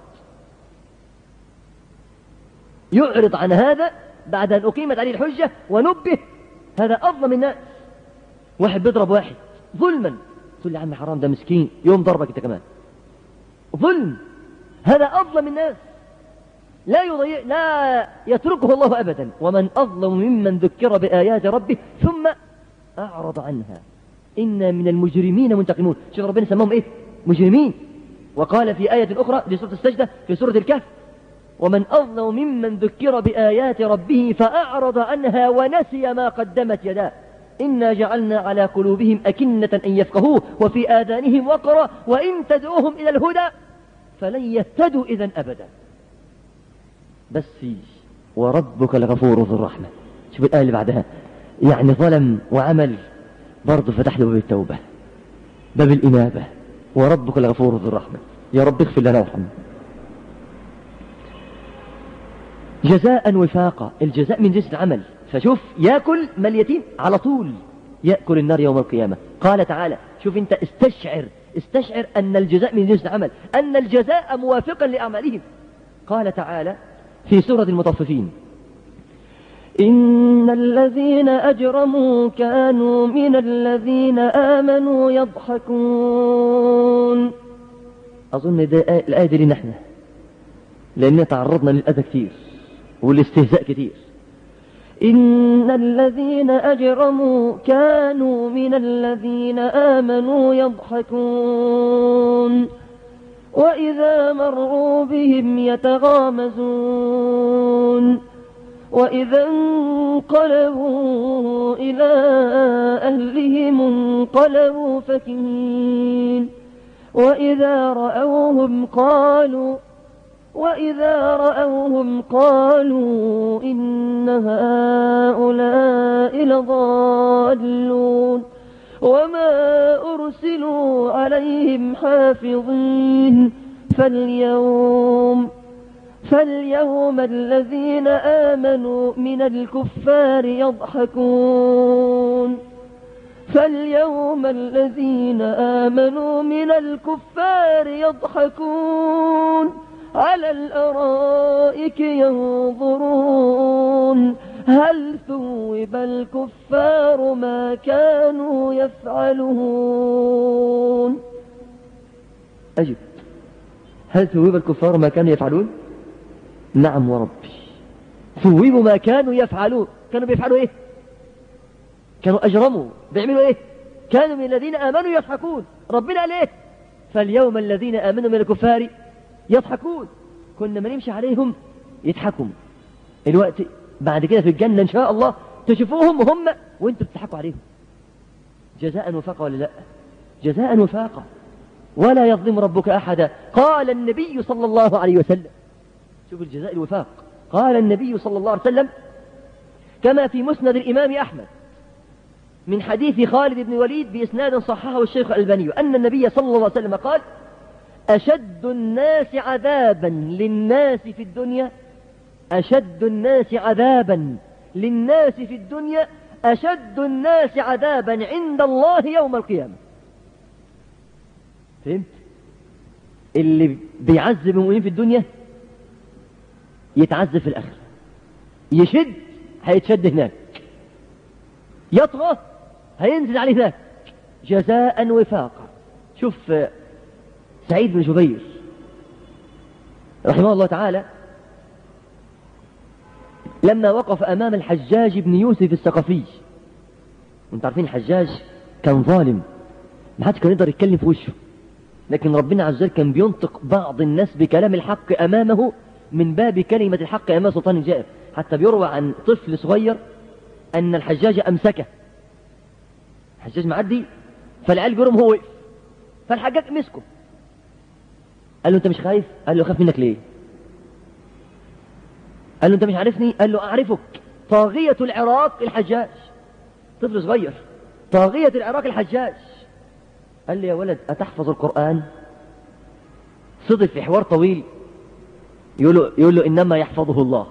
يعرض عن هذا بعد أن أقيمت عليه الحجة ونبه، هذا أظلم الناس. واحد بيضرب واحد ظلما، تقول لي: يا عم حرام، ده مسكين، يوم ضربك انت كمان. ظلم، هذا أظلم الناس، لا يضيع لا يتركه الله أبدا. ومن أظلم ممن ذكر بآيات ربه ثم أعرض عنها إن من المجرمين منتقمون. شوف ربنا سماهم إيه؟ مجرمين. وقال في آية أخرى في سورة السجدة في سورة الكهف: ومن أظلم ممن ذكر بآيات ربه فأعرض عنها ونسي ما قدمت يداه إنا جعلنا على قلوبهم أكنة أن يفقهوه وفي آذانهم وقرا وإن تدعوهم إلى الهدى فلن يهتدوا إذن أبدا. بس وربك الغفور ذو الرحمة. شوف الآية اللي بعدها، يعني ظلم وعمل برضه فتح له باب التوبة، باب الإنابة. وربك الغفور ذو الرحمة، يا رب اغفر لنا وارحمنا. جزاء وفاقا، الجزاء من جنس العمل. فشوف يأكل مال اليتيم على طول يأكل النار يوم القيامة. قال تعالى، شوف انت استشعر استشعر أن الجزاء من جنس العمل، أن الجزاء موافقا لأعمالهم. قال تعالى في سورة المطففين: إن الذين أجرموا كانوا من الذين آمنوا يضحكون. أظن ده الآية دي لنا احنا، لأننا تعرضنا للأذى كتير والاستهزاء كتير. إن الذين أجرموا كانوا من الذين آمنوا يضحكون وإذا مروا بهم يتغامزون وإذا انقلبوا إلى أهلهم انقلبوا فكهين وإذا رأوهم قالوا وإذا رأوهم قالوا إن هؤلاء لضالون وما أرسلوا عليهم حافظين فاليوم فاليوم الذين آمنوا من الكفار يضحكون فاليوم الذين آمنوا من الكفار يضحكون على الأرائك ينظرون هل ثوب الكفار ما كانوا يفعلون؟ أجب، هل ثوب الكفار ما كانوا يفعلون؟ نعم وربي، ثوبوا ما كانوا يفعلون. كانوا بيفعلوا ايه؟ كانوا أجرموا، بيعملوا ايه؟ كانوا من الذين آمنوا يضحكون. ربنا قال ايه؟ فاليوم الذين آمنوا من الكفار يضحكون. كنا ما نمشي عليهم يضحكوا. الوقت بعد كده في الجنة إن شاء الله تشوفوهم وهم وانتم بتضحكوا عليهم. جزاء وفاقا ولا لا؟ جزاء وفاقا، ولا يظلم ربك أحدا. قال النبي صلى الله عليه وسلم، شوف الجزاء الوفاق، قال النبي صلى الله عليه وسلم كما في مسند الإمام أحمد من حديث خالد بن الوليد بإسناد صححه الشيخ الألباني أن النبي صلى الله عليه وسلم قال: أشد الناس عذابا للناس في الدنيا أشد الناس عذابا للناس في الدنيا أشد الناس عذابا عند الله يوم القيامة. فهمت؟ اللي بيعذب المؤمنين في الدنيا يتعذب في الآخرة، يشد هيتشد هناك، يطغى هينزل عليه هناك، جزاء وفاقا. شوف سعيد بن جبير رحمه الله تعالى لما وقف أمام الحجاج بن يوسف الثقفي، وانت عارفين الحجاج كان ظالم، ما حدش كان يقدر يتكلم في وشه، لكن ربنا عز وجل كان بينطق بعض الناس بكلام الحق أمامه من باب كلمة الحق أمام سلطان جائر. حتى بيروى عن طفل صغير أن الحجاج أمسكه، الحجاج معدي فالعيال جرم هو وقف، فالحجاج مسكه قال له: أنت مش خايف؟ قال له: خاف منك ليه؟ قال له: أنت مش عارفني؟ قال له: أعرفك، طاغية العراق الحجاج. طفل صغير، طاغية العراق الحجاج. قال لي: يا ولد أتحفظ القرآن؟ صدق في حوار طويل، يقول له, يقول له إنما يحفظه الله.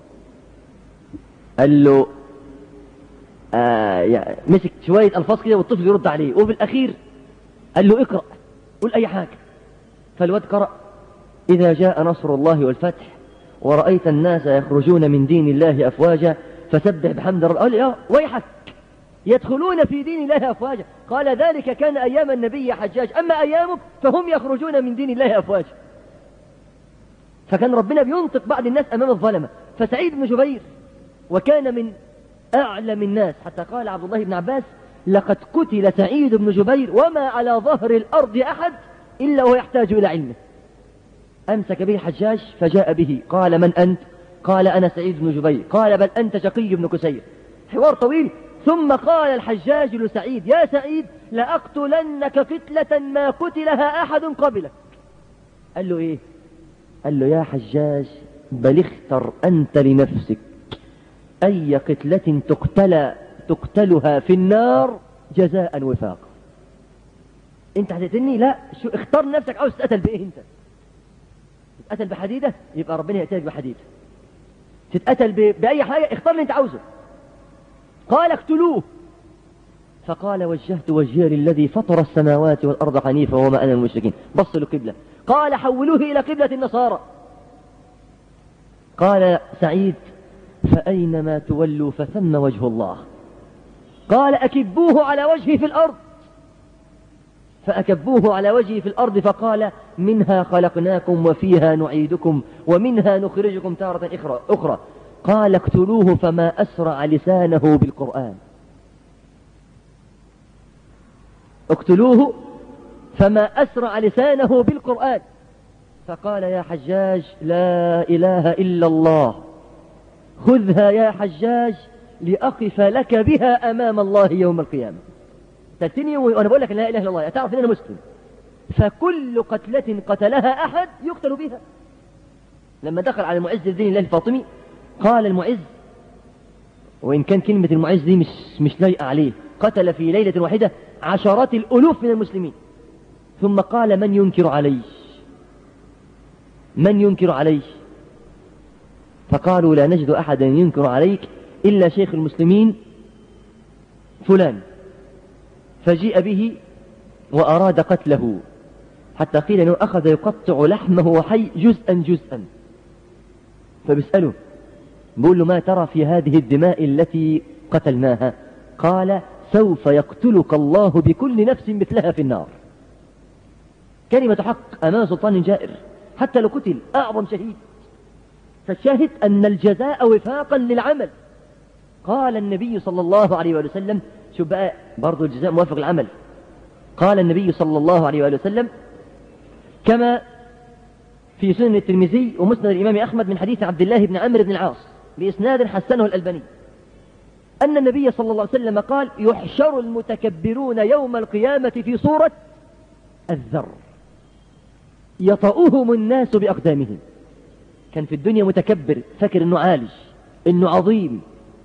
قال له آه يعني مسك شوية ألفاظ كده والطفل يرد عليه، وفي الأخير قال له: اقرأ، قل أي حاجة. فالواد قرأ: إذا جاء نصر الله والفتح ورأيت الناس يخرجون من دين الله أفواجا فسبح بحمد ربك. قال: يا ويحك، يدخلون في دين الله أفواجا. قال: ذلك كان أيام النبي يا حجاج، أما أيامك فهم يخرجون من دين الله أفواجا. فكان ربنا بينطق بعض الناس أمام الظلمة. فسعيد بن جبير وكان من أعلم الناس، حتى قال عبد الله بن عباس: لقد قتل سعيد بن جبير وما على ظهر الأرض أحد إلا وهو يحتاج إلى علمه. أمسك به الحجاج فجاء به، قال: من أنت؟ قال: أنا سعيد بن جبير. قال: بل أنت شقي بن كسير. حوار طويل، ثم قال الحجاج لسعيد: يا سعيد لأقتلنك قتلة ما قتلها أحد قبلك. قال له: إيه؟ قال له: يا حجاج بل اختر أنت لنفسك أي قتلة تقتل تقتلها في النار جزاء وفاقا. انت هتقتلني؟ لا، شو اختار نفسك، عاوز تتقتل بايه؟ انت تتقتل بحديدة يبقى ربنا يقتلك بحديدة، تتقتل ب... بأي حاجة، اختار اللي انت عاوزه. قال: اقتلوه. فقال: وجهت وجهي للذي فطر السماوات والأرض حنيفا وما أنا المشركين. بص له قبلة. قال: حولوه إلى قبلة النصارى. قال سعيد: فأينما تولوا فثم وجه الله. قال: أكبوه على وجهه في الأرض. فأكبوه على وجهه في الأرض فقال: منها خلقناكم وفيها نعيدكم ومنها نخرجكم تارة أخرى. قال: اقتلوه فما أسرع لسانه بالقرآن. اقتلوه فما أسرع لسانه بالقرآن. فقال: يا حجاج لا إله إلا الله، خذها يا حجاج لأقف لك بها أمام الله يوم القيامة. تلتني وأنا بقول لك لا إله إلا الله، تعرف أن أنا مسلم. فكل قتلة قتلها أحد يقتل بها. لما دخل على المعز الدين الله الفاطمي قال المعز، وإن كان كلمة المعز دي مش, مش لايقة عليه، قتل في ليلة واحدة عشرات الألوف من المسلمين. ثم قال: من ينكر علي؟ من ينكر علي؟ فقالوا: لا نجد أحدا ينكر عليك إلا شيخ المسلمين فلان. فجيء به وأراد قتله، حتى قيل أنه أخذ يقطع لحمه وحي جزءا جزءا. فبيسأله: بقول له ما ترى في هذه الدماء التي قتلناها؟ قال سوف يقتلك الله بكل نفس مثلها في النار. كلمة حق أمام سلطان جائر حتى لو قتل أعظم شهيد. فالشاهد أن الجزاء وفاقا للعمل. قال النبي صلى الله عليه وسلم، شوف بقى برضو الجزاء موافق العمل. قال النبي صلى الله عليه وسلم كما في سنن الترمذي ومسند الإمام أحمد من حديث عبد الله بن عمرو بن العاص بإسناد حسنه الألباني أن النبي صلى الله عليه وسلم قال يحشر المتكبرون يوم القيامة في صورة الذر يطأهم الناس بأقدامهم. كان في الدنيا متكبر فكر أنه عالي أنه عظيم،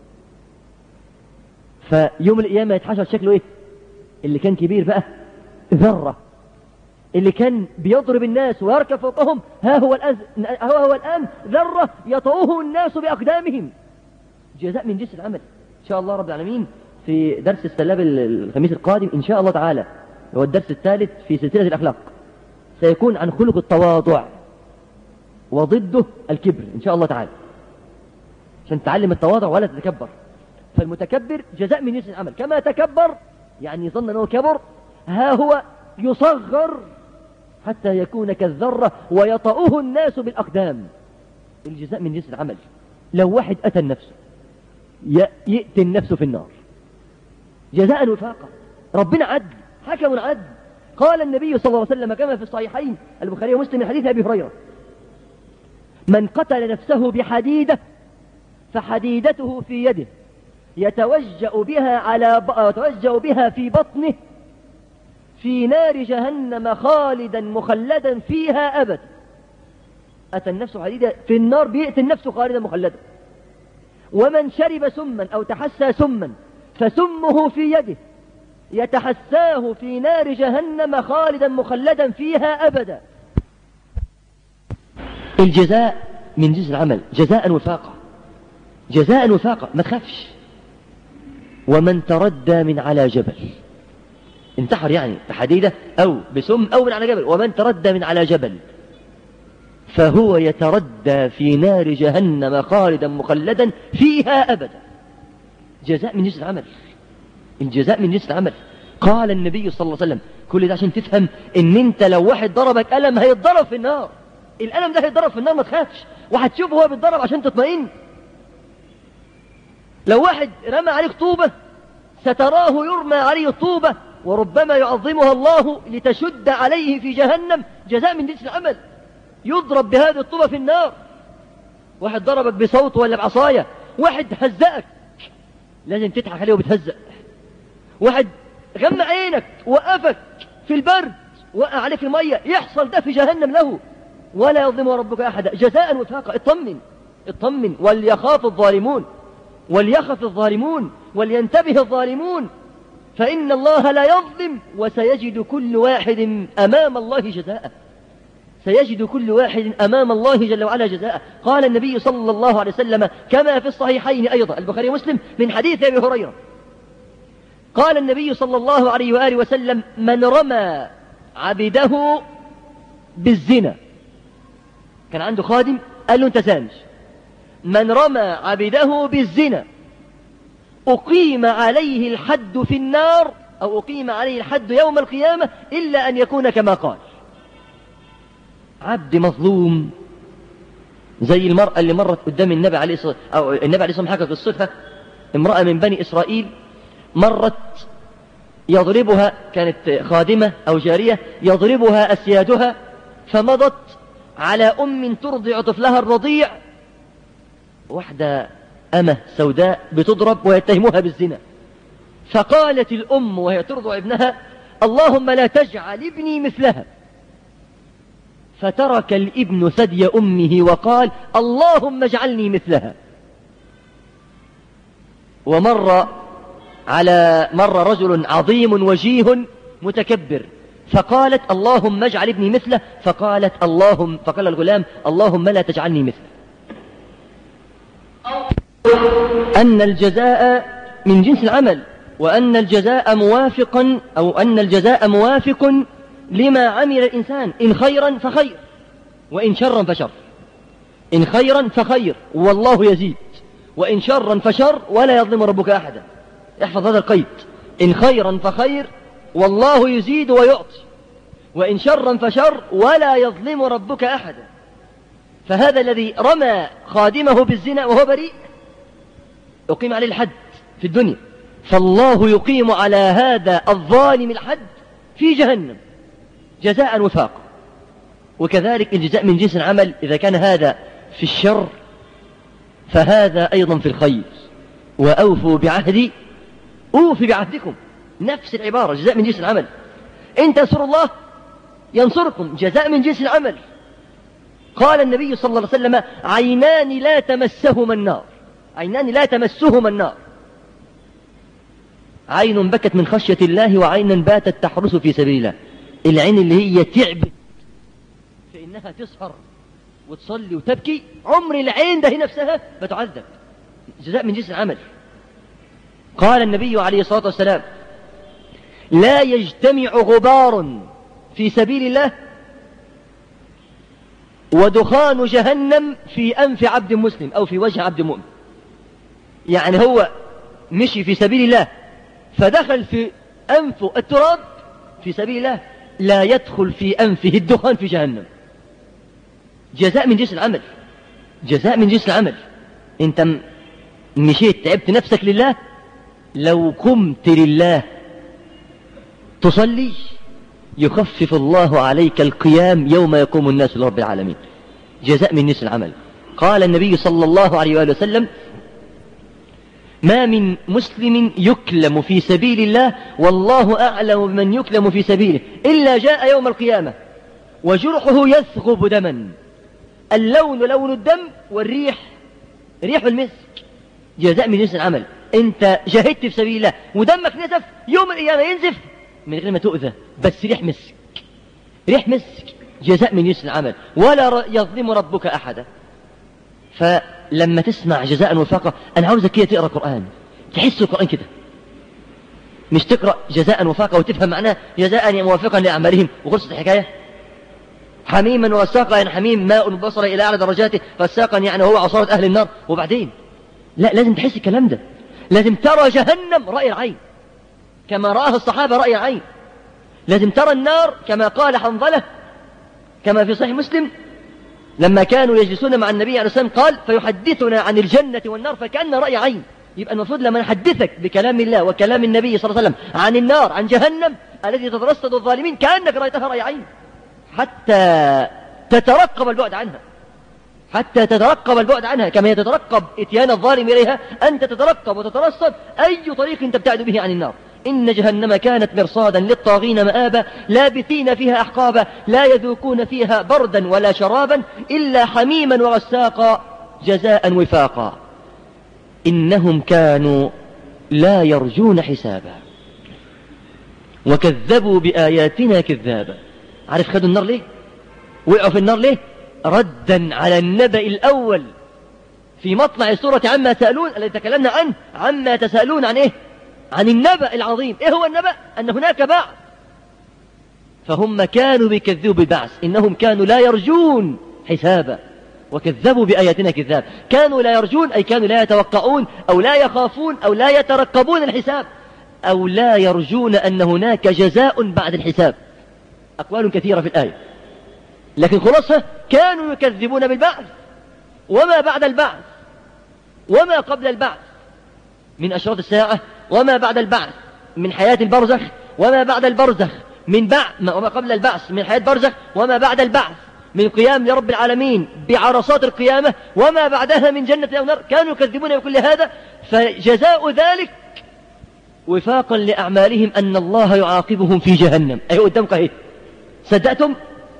فيوم القيامة يتحشر شكله إيه؟ اللي كان كبير بقى ذرة، اللي كان بيضرب الناس ويركب فوقهم ها هو الآن, ها هو الآن ذرة يطأه الناس بأقدامهم. جزاء من جنس العمل. إن شاء الله رب العالمين في درس السلاب الخميس القادم إن شاء الله تعالى هو الدرس الثالث في سلسلة الأخلاق سيكون عن خلق التواضع وضده الكبر إن شاء الله تعالى، عشان تعلم التواضع ولا تتكبر. فالمتكبر جزاء من جنس العمل، كما تكبر يعني يظن أنه كبر ها هو يصغر حتى يكون كالذرة ويطأه الناس بالأقدام. الجزاء من جنس العمل. لو واحد أتى النفس يأتي النفس في النار جزاء وفاقا. ربنا عدل، حكم عدل. قال النبي صلى الله عليه وسلم كما في الصحيحين البخاري ومسلم من حديث أبي هريرة من قتل نفسه بحديدة فحديدته في يده يتوجأ بها على ب... يتوجأ بها في بطنه في نار جهنم خالدا مخلدا فيها أبدا. أتى النفس حديدة في النار بيأتي النفس خالدا مخلدا. ومن شرب سما أو تحسى سما فسمه في يده يتحساه في نار جهنم خالدا مخلدا فيها أبدا. الجزاء من جنس العمل، جزاء وفاقا، جزاء وفاقا. ما تخافش. ومن تردى من على جبل، انتحر يعني بحديدة أو بسم أو من على جبل، ومن تردى من على جبل فهو يتردى في نار جهنم خالدا مخلدا فيها أبدا. جزاء من جنس العمل، الجزاء من جنس العمل. قال النبي صلى الله عليه وسلم كل ده عشان تفهم ان انت لو واحد ضربك ألم هيتضرب في النار. الألم ده هيتضرب في النار، ما تخافش. وهتشوفه هو بيتضرب عشان تطمئن. لو واحد رمى عليك طوبة ستراه يرمى عليه الطوبة وربما يعظمها الله لتشد عليه في جهنم. جزاء من جنس العمل. يضرب بهذه الطوبة في النار. واحد ضربك بصوت ولا بعصاية، واحد هزأك لازم تضحك عليه وبتهزأ، واحد غمى عينك وقفك في البرد وقع عليك المية، يحصل ده في جهنم له ولا يظلم ربك أحدا. جزاء وفاقا. اطمن اطمن. وليخاف الظالمون وليخف الظالمون ولينتبه الظالمون فإن الله لا يظلم وسيجد كل واحد أمام الله جزاء. سيجد كل واحد أمام الله جل وعلا جزاء. قال النبي صلى الله عليه وسلم كما في الصحيحين أيضا البخاري ومسلم من حديث أبي هريرة قال النبي صلى الله عليه وآله وسلم من رمى عبده بالزنا، كان عنده خادم قال له انت زاني، من رمى عبده بالزنا أقيم عليه الحد في النار أو أقيم عليه الحد يوم القيامة إلا أن يكون كما قال. عبد مظلوم زي المرأة اللي مرت قدام النبي عليه الصلاة أو النبي عليه الصلاة والسلام حكى قصتها. امرأة من بني إسرائيل مرت يضربها، كانت خادمة أو جارية يضربها أسيادها، فمضت على أم ترضع طفلها الرضيع، واحدة أمة سوداء بتضرب ويتهمها بالزنا. فقالت الأم وهي ترضع ابنها اللهم لا تجعل ابني مثلها. فترك الابن ثدي أمه وقال اللهم اجعلني مثلها. ومر على مر رجل عظيم وجيه متكبر فقالت اللهم اجعل ابني مثله، فقالت اللهم فقال الغلام اللهم لا تجعلني مثله. أن الجزاء من جنس العمل، وأن الجزاء موافقا أو أن الجزاء موافق لما عمل الإنسان، إن خيرا فخير وإن شرا فشر. إن خيرا فخير والله يزيد، وإن شرا فشر ولا يظلم ربك أحدا. احفظ هذا القيد، إن خيرا فخير والله يزيد ويعطي، وإن شرا فشر ولا يظلم ربك أحدا. فهذا الذي رمى خادمه بالزنا وهو بريء أقيم عليه الحد في الدنيا، فالله يقيم على هذا الظالم الحد في جهنم جزاء وفاقا. وكذلك الجزاء من جنس العمل، إذا كان هذا في الشر فهذا أيضا في الخير. وأوفوا بعهدي أوفي بعهدكم، نفس العبارة، جزاء من جنس العمل. إن تنصروا الله ينصركم، جزاء من جنس العمل. قال النبي صلى الله عليه وسلم عينان لا تمسهما النار، عينان لا تمسهما النار، عين بكت من خشية الله وعين باتت تحرس في سبيل الله. العين اللي هي تعبت فإنها تسهر وتصلي وتبكي، عمر العين ده نفسها بتعذب، جزاء من جنس العمل. قال النبي عليه الصلاة والسلام لا يجتمع غبار في سبيل الله ودخان جهنم في أنف عبد مسلم أو في وجه عبد مؤمن. يعني هو مشي في سبيل الله فدخل في أنفه التراب في سبيل الله، لا يدخل في أنفه الدخان في جهنم. جزاء من جنس العمل، جزاء من جنس العمل. انت مشيت تعبت نفسك لله، لو قمت لله تصلي يخفف الله عليك القيام يوم يقوم الناس لرب العالمين، جزاء من جنس العمل. قال النبي صلى الله عليه وآله وسلم ما من مسلم يكلم في سبيل الله والله أعلم بمن يكلم في سبيله إلا جاء يوم القيامة وجرحه يثغب دما، اللون لون الدم والريح ريح المسك، جزاء من جنس العمل. انت جاهدت في سبيل الله ودمك نزف، يوم القيامة ينزف من غير ما تؤذى، بس ريح مسك، ريح مسك، جزاء من جنس العمل. ولا يظلم ربك أحدا. فلما تسمع جزاء وفاقة، أنا عاوزك كده تقرأ قرآن، تحس القرآن كده، مش تقرأ جزاء وفاقة وتفهم معناه جزاء موافقا لأعمالهم وخلصت الحكاية. حميما وساقا، يعني حميم ماء البصر إلى أعلى درجاته، فساقا يعني هو عصارة أهل النار. وبعدين لا، لازم تحس الكلام ده، لازم ترى جهنم رأي العين كما رآها الصحابة رأي العين، لازم ترى النار كما قال حنظلة كما في صحيح مسلم لما كانوا يجلسون مع النبي عليه الصلاة والسلام قال فيحدثنا عن الجنة والنار فكأن رأي عين. يبقى المفروض لما نحدثك بكلام الله وكلام النبي صلى الله عليه وسلم عن النار عن جهنم التي تترصد الظالمين كأنك رأيتها رأي عين، حتى تترقب البعد عنها، حتى تترقب البعد عنها كما يتترقب اتيان الظالم إليها، أنت تترقب وتترصد أي طريق تبتعد به عن النار. إن جهنم كانت مرصادا للطاغين مآبا لابثين فيها أحقابا لا يذوقون فيها بردا ولا شرابا إلا حميما وغساقا جزاء وفاقا إنهم كانوا لا يرجون حسابا وكذبوا بآياتنا كذابا. عارف خدوا النار ليه؟ وقعوا في النار ليه؟ ردا على النبأ الأول في مطلع السورة عما تسألون الذي تكلمنا عنه، عما تسألون عن إيه؟ عن النبأ العظيم. إيه هو النبأ؟ أن هناك بعث، فهم كانوا بيكذبوا بالبعث، إنهم كانوا لا يرجون حسابا وكذبوا بآياتنا كذاب. كانوا لا يرجون أي كانوا لا يتوقعون أو لا يخافون أو لا يترقبون الحساب أو لا يرجون أن هناك جزاء بعد الحساب. أقوال كثيرة في الآية، لكن خلاصها كانوا يكذبون بالبعث وما بعد البعث وما قبل البعث من أشراط الساعة، وما بعد البعث من حياة البرزخ، وما بعد البرزخ من بعث، وما قبل البعث من حياة برزخ، وما بعد البعث من قيام لرب العالمين بعرصات القيامة، وما بعدها من جنة أو نار. كانوا يكذبون بكل هذا، فجزاء ذلك وفاقا لأعمالهم أن الله يعاقبهم في جهنم. أي قدامك اهي، صدقتم؟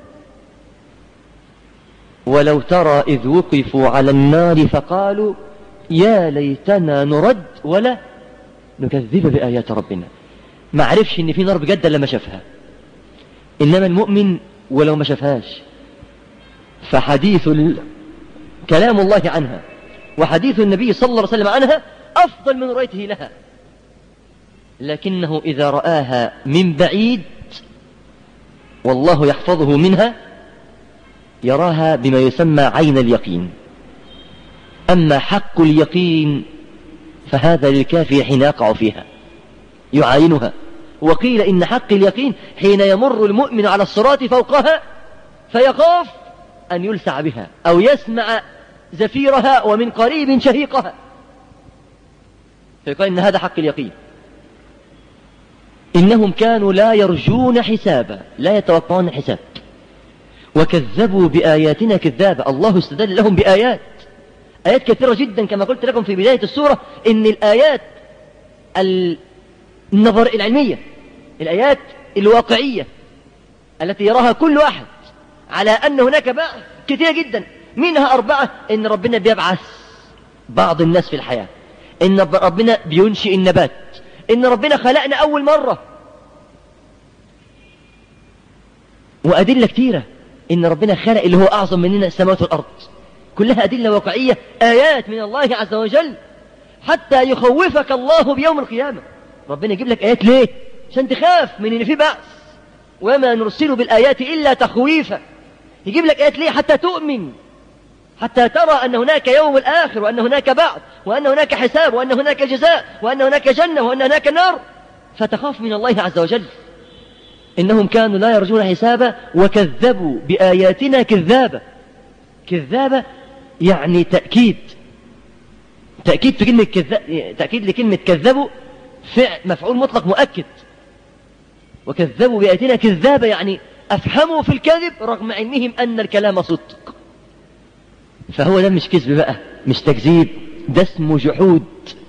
ولو ترى إذ وقفوا على النار فقالوا يا ليتنا نرد ولا نكذب بآيات ربنا. ما عرفش إن في نار بجد لما شافها، إنما المؤمن ولو ما شافهاش فحديث ال... كلام الله عنها وحديث النبي صلى الله عليه وسلم عنها أفضل من رؤيته لها، لكنه إذا رآها من بعيد والله يحفظه منها يراها بما يسمى عين اليقين. أما حق اليقين فهذا للكافر حين يقع فيها يعاينها. وقيل إن حق اليقين حين يمر المؤمن على الصراط فوقها فيخاف أن يلسع بها أو يسمع زفيرها ومن قريب شهيقها، فيقال إن هذا حق اليقين. إنهم كانوا لا يرجون حسابا، لا يتوقعون الحساب، وكذبوا بآياتنا كذابا. الله استدل لهم بآيات، آيات كثيرة جدا كما قلت لكم في بداية السورة، إن الآيات النظر العلمية، الآيات الواقعية التي يراها كل واحد على أن هناك بعث كثيرة جدا، منها أربعة: إن ربنا بيبعث بعض الناس في الحياة، إن ربنا بينشئ النبات، إن ربنا خلقنا أول مرة، وأدلة كثيرة إن ربنا خلق اللي هو أعظم مننا السماوات والأرض، كلها أدلة واقعية، آيات من الله عز وجل حتى يخوفك الله بيوم القيامة. ربنا يجيب لك آيات ليه؟ عشان تخاف من إن في بعث، وما نرسل بالآيات إلا تخويفا. يجيب لك آيات ليه؟ حتى تؤمن، حتى ترى أن هناك يوم الآخر، وأن هناك بعث، وأن هناك حساب، وأن هناك جزاء، وأن هناك جنة، وأن هناك نار، فتخاف من الله عز وجل. إنهم كانوا لا يرجون حسابا وكذبوا بآياتنا كذابا. كذابا يعني تأكيد، تأكيد في كلمة كذاب، تأكيد لكلمة كذبوا فعل مفعول مطلق مؤكد. وكذبوا بآياتنا كذابا يعني أفهموا في الكذب رغم علمهم أن الكلام صدق. فهو ده مش كذب بقى، مش تكذيب، ده اسمه جحود.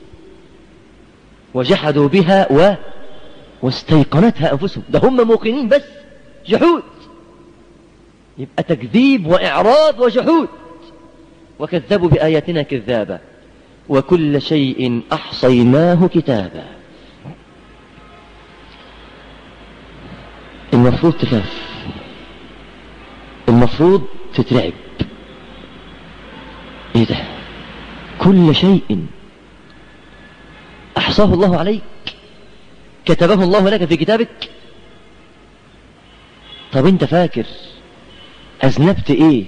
وجحدوا بها و... واستيقنتها أنفسهم، ده هم موقنين بس جحود، يبقى تكذيب وإعراض وجحود. وكذبوا بآياتنا كذابا وكل شيء أحصيناه كتابا. المفروض تخاف، المفروض تترعب. ايه ده؟ كل شيء أحصاه الله عليك، كتبه الله لك في كتابك. طب انت فاكر أذنبت ايه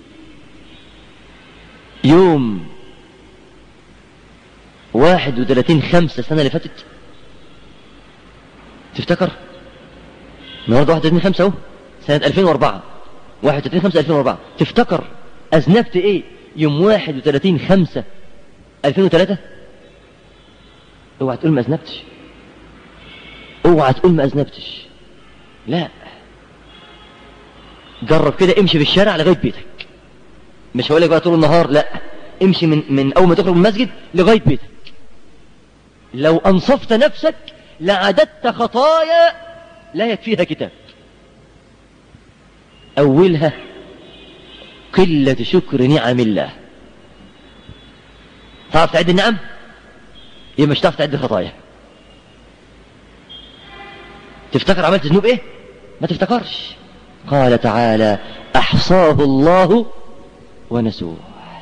يوم واحد وثلاثين خمسة السنة اللي فاتت؟ تفتكر؟ النهارده واحد وثلاثين خمسة اهو، سنة ألفين وأربعة، واحد وثلاثين خمسة ألفين وأربعة. تفتكر أذنبت ايه يوم واحد وثلاثين خمسة ألفين وثلاثة؟ اوعى تقول ما أذنبتش، اوعى تقول ما أذنبتش، لا. جرب كده، امشي في الشارع لغاية بيتك، مش هقول لك بقى طول النهار، لا، امشي من من اول ما تخرج من المسجد لغاية بيتك. لو انصفت نفسك لعددت خطايا لا يكفيها كتاب. اولها قلة شكر نعم الله. تعرف تعد النعم؟ يبقى مش تعرف تعد الخطايا. تفتكر عملت ذنوب ايه؟ ما تفتكرش. قال تعالى احصاه الله ونسوه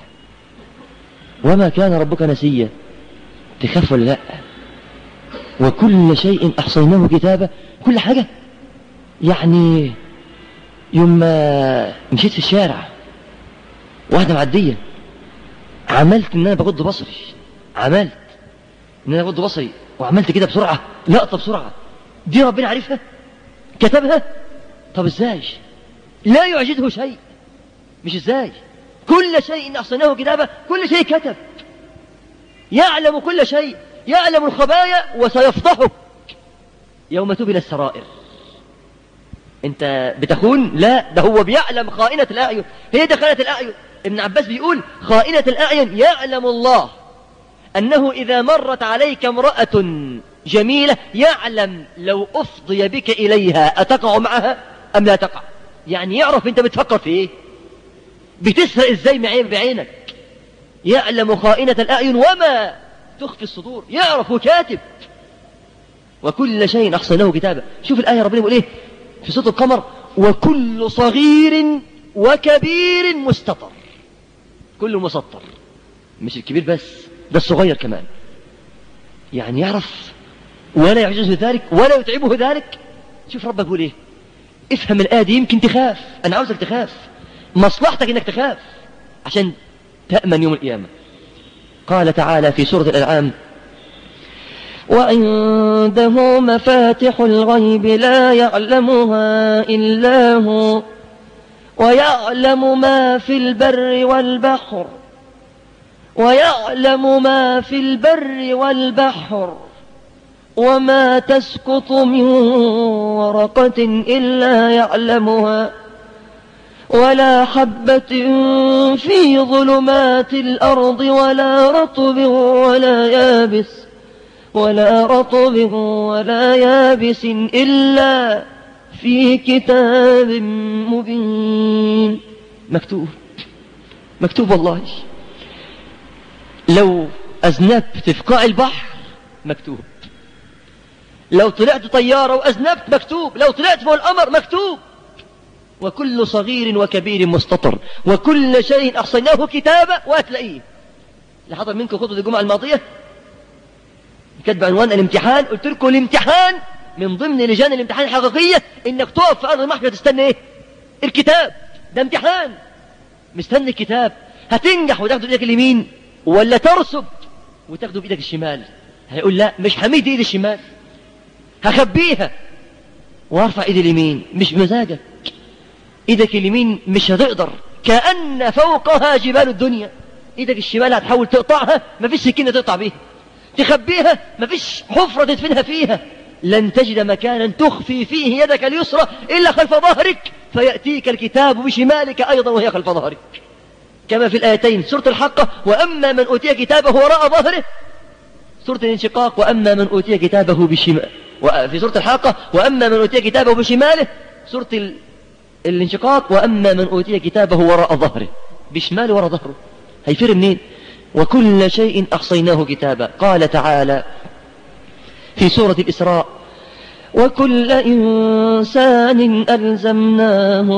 وما كان ربك نسيا. تخاف ولا لا؟ وكل شيء احصيناه كتابا، كل حاجة. يعني يوم ما مشيت في الشارع واحدة معدية، عملت ان انا بغض بصري، عملت ان انا بغض بصري وعملت كده بسرعة، لقطة بسرعة، دي ربنا عارفها كتبها. طب ازاي؟ لا يعجزه شيء. مش ازاي، كل شيء احصيناه كتابا، كل شيء كتب، يعلم كل شيء، يعلم الخبايا وسيفضحك يوم تبلى السرائر. انت بتخون؟ لا، ده هو بيعلم خائنة الأعين. هي دي خائنة الأعين. ابن عباس بيقول خائنة الأعين يعلم الله أنه إذا مرت عليك امرأة جميلة يعلم لو أفضي بك إليها أتقع معها أم لا تقع. يعني يعرف أنت بتفكر في إيه، بتسرق إزاي معين بعينك. يعلم خائنة الأعين وما تخفي الصدور، يعرف وكاتب. وكل شيء أحصيناه كتابا. شوف الآية ربنا يقول إيه في سورة القمر: وكل صغير وكبير مستطر. كل مسطر، مش الكبير بس، ده الصغير كمان. يعني يعرف ولا يعجزه ذلك ولا يتعبه ذلك. شوف ربك يقول إيه، افهم الآية دي يمكن تخاف. أنا عاوزك تخاف، مصلحتك إنك تخاف عشان تأمن يوم القيامة. قال تعالى في سورة الأنعام: وعنده مفاتح الغيب لا يعلمها إلا هو ويعلم ما في البر والبحر ويعلم ما في البر والبحر وما تسقط من ورقة إلا يعلمها ولا حبة في ظلمات الأرض ولا رطب ولا يابس ولا رطب ولا يابس إلا في كتاب مبين. مكتوب مكتوب والله. لو أذنبت في قاع البحر مكتوب، لو طلعت طيارة وأذنبت مكتوب، لو طلعت فوق القمر مكتوب. وكل صغير وكبير مستطر وكل شيء أحصيناه كتابا وهتلاقيه. اللي حضر منكم خطبة الجمعة الماضية كتب عنوان الامتحان، قلت لكم الامتحان من ضمن لجان الامتحان الحقيقية انك تقف في أرض المحكمة تستنى ايه؟ الكتاب. ده امتحان، مستني الكتاب. هتنجح وتاخده بإيدك اليمين ولا ترسب وتاخده بإيدك الشمال؟ هيقول لا، مش هميد ايدي الشمال، هخبيها وارفع ايدي اليمين. مش مزاجك، ايدك اليمين مش هتقدر، كأن فوقها جبال الدنيا. ايدك الشمال هتحاول تقطعها، مفيش سكينة تقطع بيها. تخبيها، مفيش حفرة تدفنها فيها. لن تجد مكانا تخفي فيه يدك اليسرى إلا خلف ظهرك، فيأتيك الكتاب بشمالك أيضا وهي خلف ظهرك، كما في الآيتين سورة الحقة: وأما من أوتي كتابه وراء ظهره، سورة الانشقاق: وأما من أوتي كتابه بشماله، في سورة الحقة: وأما من أوتي كتابه بشماله، سورة ال... الانشقاق: وأما من أوتي كتابه وراء ظهره. بشماله وراء ظهره، هيفر منين؟ وكل شيء أحصيناه كتابا. قال تعالى في سورة الإسراء: وكل إنسان ألزمناه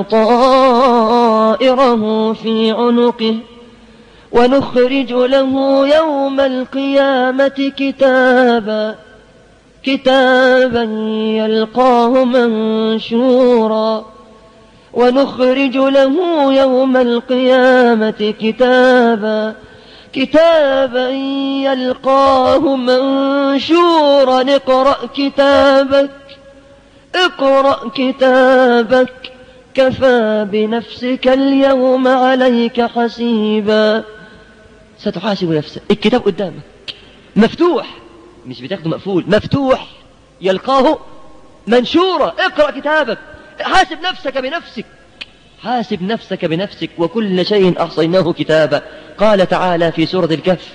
طائره في عنقه ونخرج له يوم القيامة كتابا كتابا يلقاه منشورا ونخرج له يوم القيامة كتابا كتابا يلقاه منشورا اقرأ كتابك اقرأ كتابك كفى بنفسك اليوم عليك حسيبا. ستحاسب نفسك، الكتاب قدامك مفتوح، مش بتاخده مقفول، مفتوح. يلقاه منشورا، اقرأ كتابك، حاسب نفسك بنفسك، حاسب نفسك بنفسك. وكل شيء أحصيناه كتابا. قال تعالى في سورة الكهف: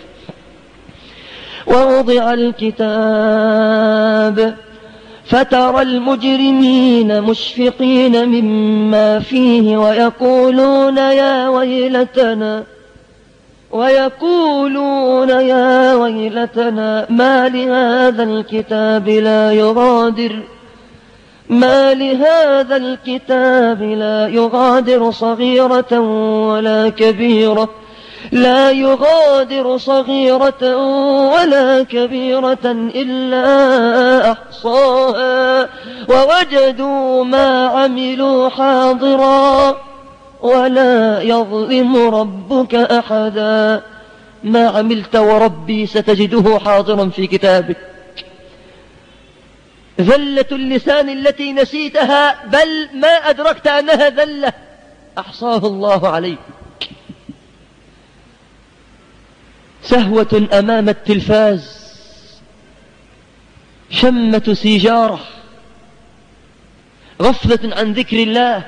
ووضع الكتاب فترى المجرمين مشفقين مما فيه ويقولون يا ويلتنا ويقولون يا ويلتنا ما لهذا الكتاب لا يغادر ما لهذا الكتاب لا يغادر صغيرة ولا كبيرة لا يغادر صغيرة ولا كبيرة إلا أحصاها ووجدوا ما عملوا حاضرا ولا يظلم ربك أحدا. ما عملت وربي ستجده حاضرا في كتابك. ذلة اللسان التي نسيتها بل ما أدركت أنها ذلة أحصاه الله عليك. سهوة أمام التلفاز، شمة سيجارة، غفلة عن ذكر الله،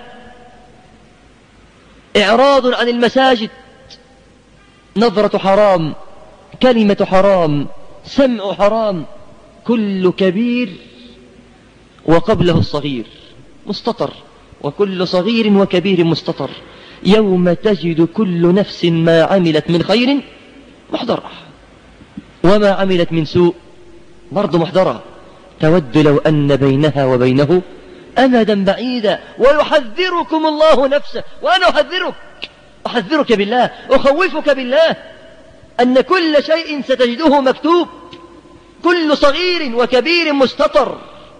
إعراض عن المساجد، نظرة حرام، كلمة حرام، سمع حرام. كل كبير وقبله الصغير مستطر، وكل صغير وكبير مستطر. يوم تجد كل نفس ما عملت من خير محضرة وما عملت من سوء برضو محضرة. تود لو أن بينها وبينه أمدا بعيدا ويحذركم الله نفسه. وأنا أحذرك أحذرك بالله، أخوفك بالله أن كل شيء ستجده مكتوب، كل صغير وكبير مستطر،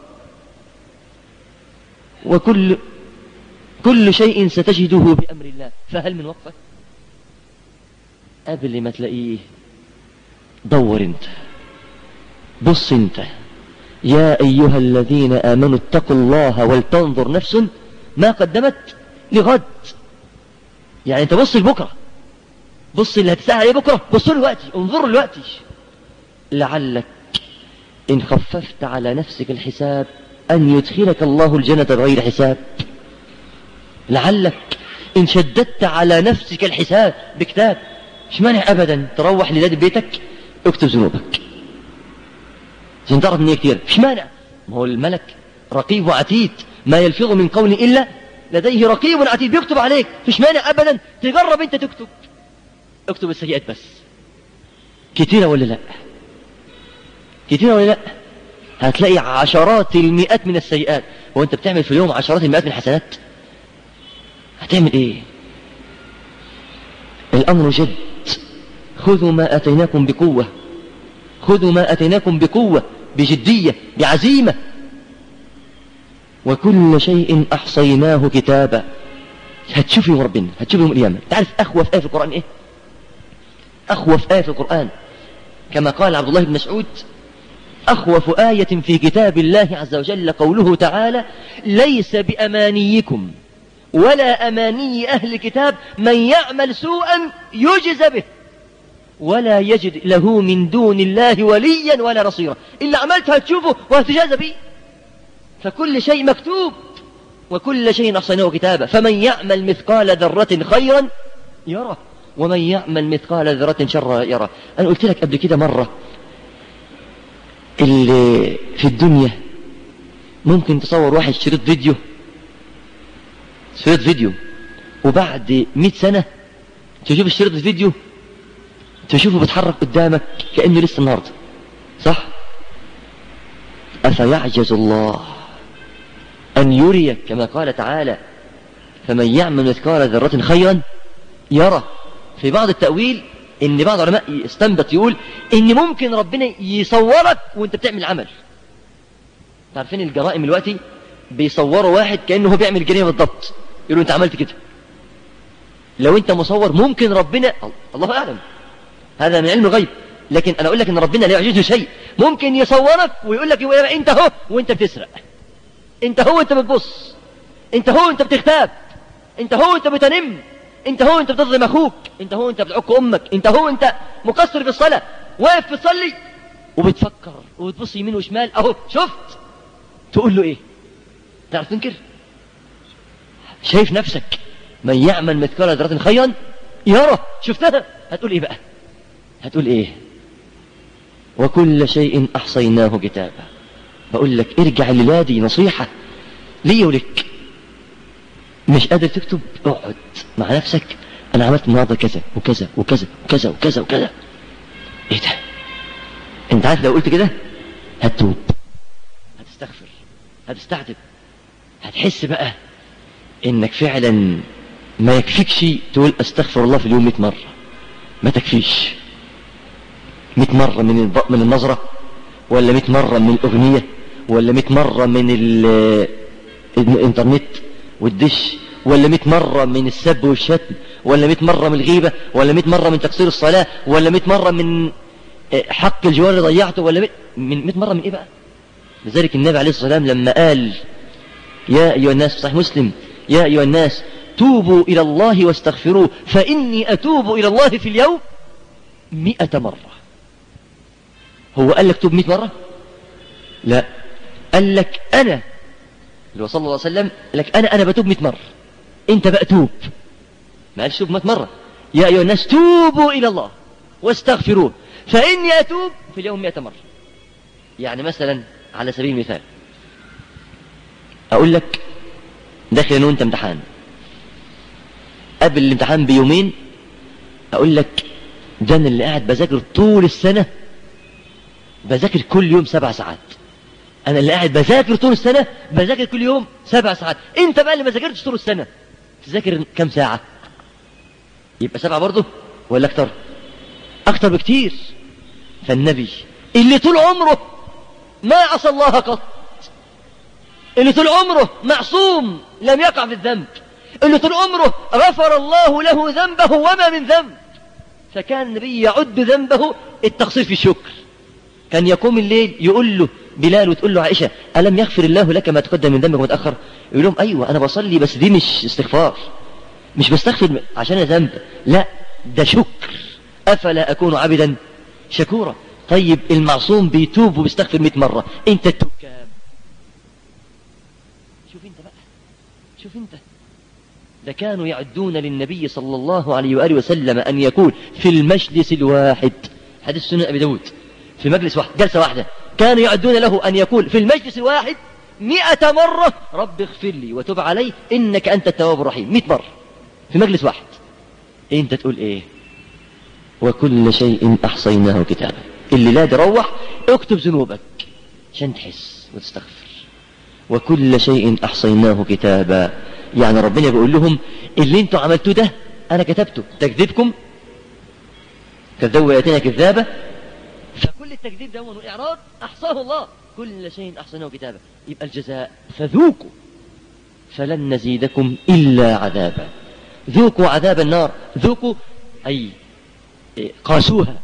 وكل كل شيء ستجده بأمر الله. فهل من وقفة؟ قبل ما تلاقيه دور انت، بص انت. يا أيها الذين آمنوا اتقوا الله ولتنظر نفس ما قدمت لغد. يعني انت بص لبكرة، بص اللي هتسأل عليه بكرة، بص له دلوقتي، انظر دلوقتي، لعلك إن خففت على نفسك الحساب أن يدخلك الله الجنة بغير حساب. لعلك إن شددت على نفسك الحساب بكتاب، مش مانع أبدا تروح لنادي بيتك اكتب ذنوبك عشان تعرف ان هي كتير، مش مانع. ما هو الملك رقيب وعتيد، ما يلفظ من قول إلا لديه رقيب عتيد بيكتب عليك، مش مانع أبدا تجرب انت تكتب. اكتب السيئات بس. كتيرة ولا لا؟ كتيرة ولا لا؟ هتلاقي عشرات المئات من السيئات. وانت بتعمل في اليوم عشرات المئات من الحسنات، هتعمل ايه؟ الأمر جد. خذوا ما أتيناكم بقوة، خذوا ما أتيناكم بقوة، بجدية، بعزيمة. وكل شيء أحصيناه كتابا. هتشوف يوم ربنا، هتشوف يوم القيامة. تعرف أخوف آية في القرآن إيه؟ أخوف آية في القرآن كما قال عبد الله بن مسعود: أخوف آية في كتاب الله عز وجل قوله تعالى: ليس بأمانيكم ولا أماني أهل الكتاب من يعمل سوءا يجز به ولا يجد له من دون الله وليا ولا نصيرا. اللي عملت هتشوفه وهتجازى به. فكل شيء مكتوب وكل شيء أحصيناه كتابا. فمن يعمل مثقال ذرة خيرا يره ومن يعمل مثقال ذرة شرا يره. أنا قلت لك قبل كده مرة، اللي في الدنيا ممكن تصور واحد شريط فيديو شريط فيديو وبعد مئة سنة تشوف الشريط الفيديو تشوفه بيتحرك قدامك كأنه لسه النهارده، صح؟ أفيعجز الله أن يريك كما قال تعالى: فمن يعمل مثقال ذرة خيرا يره. في بعض التأويل إن بعض العلماء يستنبط يقول إن ممكن ربنا يصورك وأنت بتعمل عمل. تعرفين الجرائم دلوقتي بيصوروا واحد كأنه هو بيعمل جريمة بالضبط، يقولوا أنت عملت كده. لو أنت مصور ممكن ربنا، الله أعلم، هذا من علم الغيب، لكن أنا أقول لك إن ربنا لا يعجزه شيء. ممكن يصورك ويقول لك أنت هو وأنت بتسرق، أنت هو أنت بتبص، أنت هو أنت بتغتاب، أنت هو أنت بتنم، أنت هو أنت بتظلم أخوك، أنت هو أنت بتعق أمك، أنت هو أنت مقصر في الصلاة، واقف بتصلي وبتفكر وبتبص يمين وشمال، أهو شفت. تقول له إيه؟ تعرف تنكر؟ شايف نفسك من يعمل مثقال ذرة خيرا يره، شفتها، هتقول إيه بقى؟ هتقول إيه؟ وكل شيء أحصيناه كتابا. بقول لك ارجع للادي، نصيحة لي ولك. مش قادر تكتب، اقعد مع نفسك: أنا عملت النهارده كذا وكذا وكذا وكذا وكذا وكذا. إيه ده؟ أنت عارف لو قلت كده هتتوب، هتستغفر، هتستعتب، هتحس بقى إنك فعلا ما يكفيكش تقول أستغفر الله في اليوم مئة مرة، ما تكفيش. مئة مرة من من النظرة، ولا مئة مرة من الأغنية، ولا مئة مرة من الإنترنت والدش، ولا مئة مرة من السب والشتم، ولا مئة مرة من الغيبة، ولا مئة مرة من تقصير الصلاة، ولا مئة مرة من حق الجوار اللي ضيعته، ولا من مئة مرة من إيه بقى؟ لذلك النبي عليه الصلاة والسلام لما قال: يا أيها الناس، صحيح مسلم: يا أيها الناس توبوا إلى الله واستغفروه فإني أتوب إلى الله في اليوم مئة مرة. هو قال لك توب مئة مرة؟ لا، قال لك أنا اللي صلى الله عليه وسلم قال لك أنا أنا بتوب مئة مرة، أنت بقى توب. ما قالش توب مئة مرة. يا أيها الناس توبوا إلى الله واستغفروه فإني أتوب في اليوم مئة مرة. يعني مثلا على سبيل المثال أقول لك داخل أنا وأنت امتحان، قبل الامتحان بيومين أقول لك ده أنا اللي قاعد بذاكر طول السنة، بذاكر كل يوم سبع ساعات. أنا اللي قاعد بذاكر طول السنة، بذاكر كل يوم سبع ساعات. أنت بقى اللي ما ذاكرتش طول السنة تذاكر كم ساعة؟ يبقى سبعة برضه ولا أكتر؟ أكتر بكتير. فالنبي اللي طول عمره ما عصى الله قط، اللي طول عمره معصوم لم يقع في الذنب، اللي طول عمره غفر الله له ذنبه وما من ذنب، فكان النبي يعد ذنبه التقصير في الشكر. كان يقوم الليل يقول له بلال وتقول له عائشة ألم يغفر الله لك ما تقدم من ذنبك وما تأخر؟ يقول لهم أيوة أنا بصلي بس دي مش استغفار، مش بستغفر عشان ذنب، لا ده شكر. أفلا أكون عبدا شكورا. طيب المعصوم بيتوب وبيستغفر مئة مرة، أنت تتوب كام؟ شوف أنت بقى، شوف أنت. ده كانوا يعدون للنبي صلى الله عليه وآله وسلم أن يكون في المجلس الواحد، حديث سنن أبي داود، في مجلس واحد جلسة واحدة كانوا يعدون له أن يقول في المجلس الواحد مئة مرة رب اغفر لي وتب علي إنك أنت التواب الرحيم، مئة مرة في مجلس واحد. أنت تقول إيه؟ وكل شيء أحصيناه كتابا. اللي لا تروح اكتب ذنوبك عشان تحس وتستغفر. وكل شيء أحصيناه كتابا، يعني ربنا بيقول لهم اللي انتوا عملتوه ده أنا كتبته. تكذيبكم كذبوا آياتنا كذابة، فكل التكذيب ده والإعراض أحصاه الله. كل شيء أحصيناه كتابا. يبقى الجزاء فذوقوا فلن نزيدكم إلا عذابا. ذوقوا عذاب النار. ذوقوا أي قاسوها.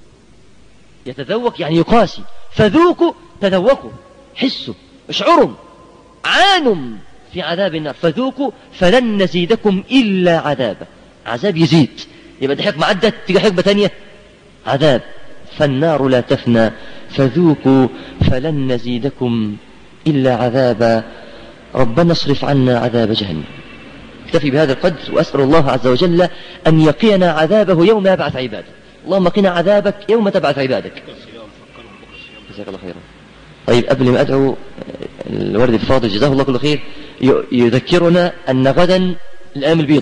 يتذوق يعني يقاسي. فذوقوا تذوقوا، حسوا، اشعروا، عانوا في عذاب النار. فذوقوا فلن نزيدكم إلا عذابا. عذاب يزيد. يبقى دي حكمة عدت، تيجي حكمة تانية عذاب. فالنار لا تفنى فذوقوا فلن نزيدكم إلا عذابا. ربنا اصرف عنا عذاب جهنم. اكتفي بهذا القدر وأسأل الله عز وجل أن يقينا عذابه يوم يبعث عباده. اللهم قنا عذابك يوم تبعث عبادك. جزاك الله خيرا. طيب قبل ما أدعو الورد الفاضل جزاه الله كل خير، يذكرنا أن غدا الأيام البيض،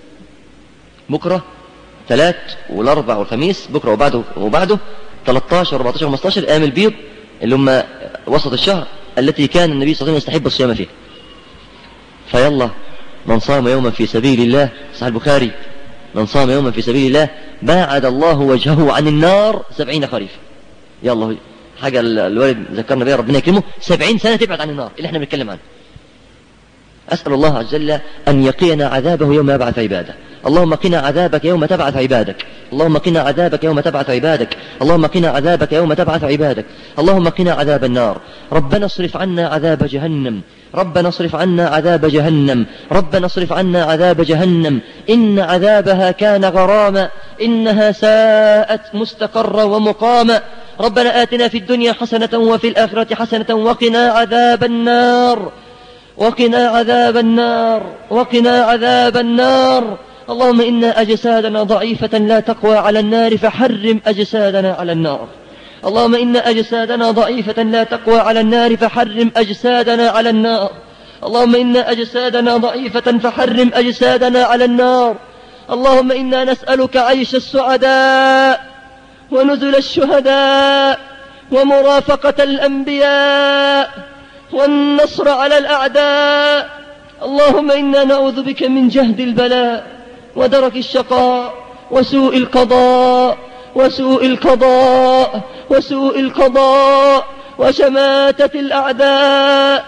بكرة ثلاث والأربع والخميس، بكرة وبعده وبعده ثلاثة عشر أربعة عشر خمسة عشر الأيام البيض اللي هم وسط الشهر التي كان النبي صلى الله عليه وسلم يستحب الصيام فيه. فيلا من صام يوما في سبيل الله، صحيح البخاري، من صام يوما في سبيل الله باعد الله وجهه عن النار سبعين خريف. يلا حاجة الوالد ذكرنا بها ربنا يكرمه، سبعين سنة تبعد عن النار اللي احنا بنتكلم عنه. أسأل الله عز وجل أن يقينا عذابه يوم يبعث عباده. اللهم قنا عذابك يوم تبعث عبادك. اللهم قنا عذابك يوم تبعث عبادك. اللهم قنا عذابك يوم تبعث عبادك. اللهم قنا عذاب النار. ربنا اصرف عنا عذاب جهنم. ربنا اصرف عنا عذاب جهنم. ربنا اصرف عنا عذاب جهنم إن عذابها كان غراما إنها ساءت مستقرا ومقاما. ربنا آتنا في الدنيا حسنة وفي الآخرة حسنة وقنا عذاب النار. وقنا عذاب النار. وقنا عذاب النار. اللهم إنا أجسادنا ضعيفة لا تقوى على النار فحرم أجسادنا على النار. اللهم إنا أجسادنا ضعيفة لا تقوى على النار فحرم أجسادنا على النار. اللهم إنا أجسادنا ضعيفة فحرم أجسادنا على النار. اللهم إنا نسألك عيش السعداء ونزل الشهداء ومرافقة الأنبياء والنصر على الأعداء. اللهم إنا نعوذ بك من جهد البلاء ودرك الشقاء وسوء القضاء وسوء القضاء وسوء القضاء وشماتة الأعداء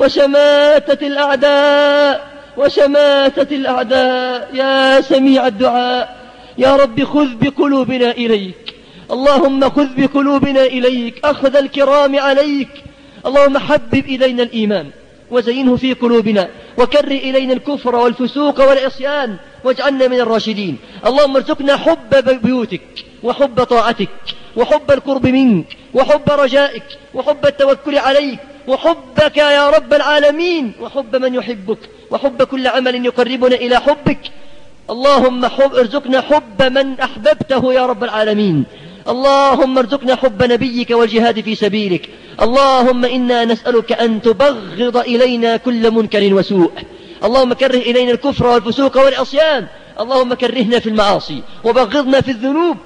وشماتة الأعداء وشماتة الأعداء. يا سميع الدعاء يا رب خذ بقلوبنا إليك. اللهم خذ بقلوبنا إليك أخذ الكرام عليك. اللهم حبب إلينا الإيمان وزينه في قلوبنا وكره إلينا الكفر والفسوق والعصيان واجعلنا من الراشدين. اللهم ارزقنا حب بيوتك وحب طاعتك وحب القرب منك وحب رجائك وحب التوكل عليك وحبك يا رب العالمين وحب من يحبك وحب كل عمل يقربنا إلى حبك. اللهم حب ارزقنا حب من أحببته يا رب العالمين. اللهم ارزقنا حب نبيك والجهاد في سبيلك. اللهم إنا نسألك أن تبغض إلينا كل منكر وسوء. اللهم كره إلينا الكفر والفسوق والعصيان. اللهم كرهنا في المعاصي وبغضنا في الذنوب.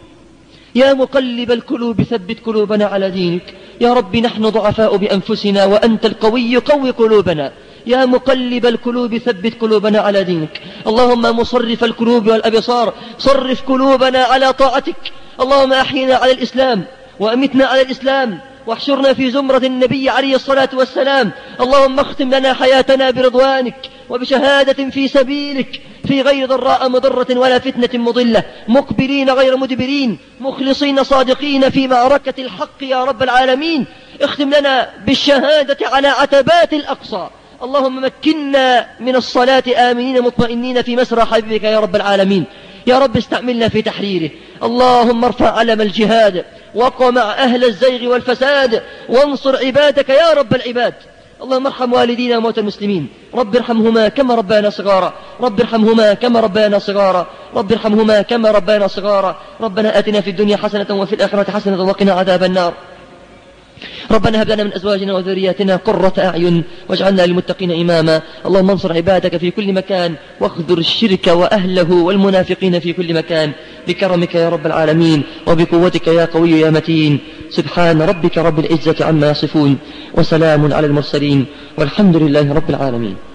يا مقلب القلوب ثبت قلوبنا على دينك. يا رب نحن ضعفاء بأنفسنا وأنت القوي قوي قلوبنا. يا مقلب القلوب ثبت قلوبنا على دينك. اللهم مصرف القلوب والأبصار صرف قلوبنا على طاعتك. اللهم أحينا على الإسلام وأمتنا على الإسلام واحشرنا في زمرة النبي عليه الصلاة والسلام. اللهم اختم لنا حياتنا برضوانك وبشهادة في سبيلك في غير ضراء مضرة ولا فتنة مضلة، مقبلين غير مدبرين، مخلصين صادقين في معركة الحق يا رب العالمين. اختم لنا بالشهادة على عتبات الأقصى. اللهم مكنا من الصلاة آمنين مطمئنين في مسرى حبيبك يا رب العالمين. يا رب استعملنا في تحريره. اللهم ارفع علم الجهاد وقمع أهل الزيغ والفساد وانصر عبادك يا رب العباد. اللهم ارحم والدينا وموتى المسلمين، رب ارحمهما كما ربانا صغارا، رب ارحمهما كما ربانا صغارا، رب ارحمهما كما ربانا صغارا. ربنا آتنا في الدنيا حسنة وفي الآخرة حسنة وقنا عذاب النار. ربنا هب لنا من أزواجنا وذرياتنا قرة أعين واجعلنا للمتقين إماما. اللهم انصر عبادك في كل مكان واخذر الشرك وأهله والمنافقين في كل مكان بكرمك يا رب العالمين وبقوتك يا قوي يا متين. سبحان ربك رب العزة عما يصفون وسلام على المرسلين والحمد لله رب العالمين.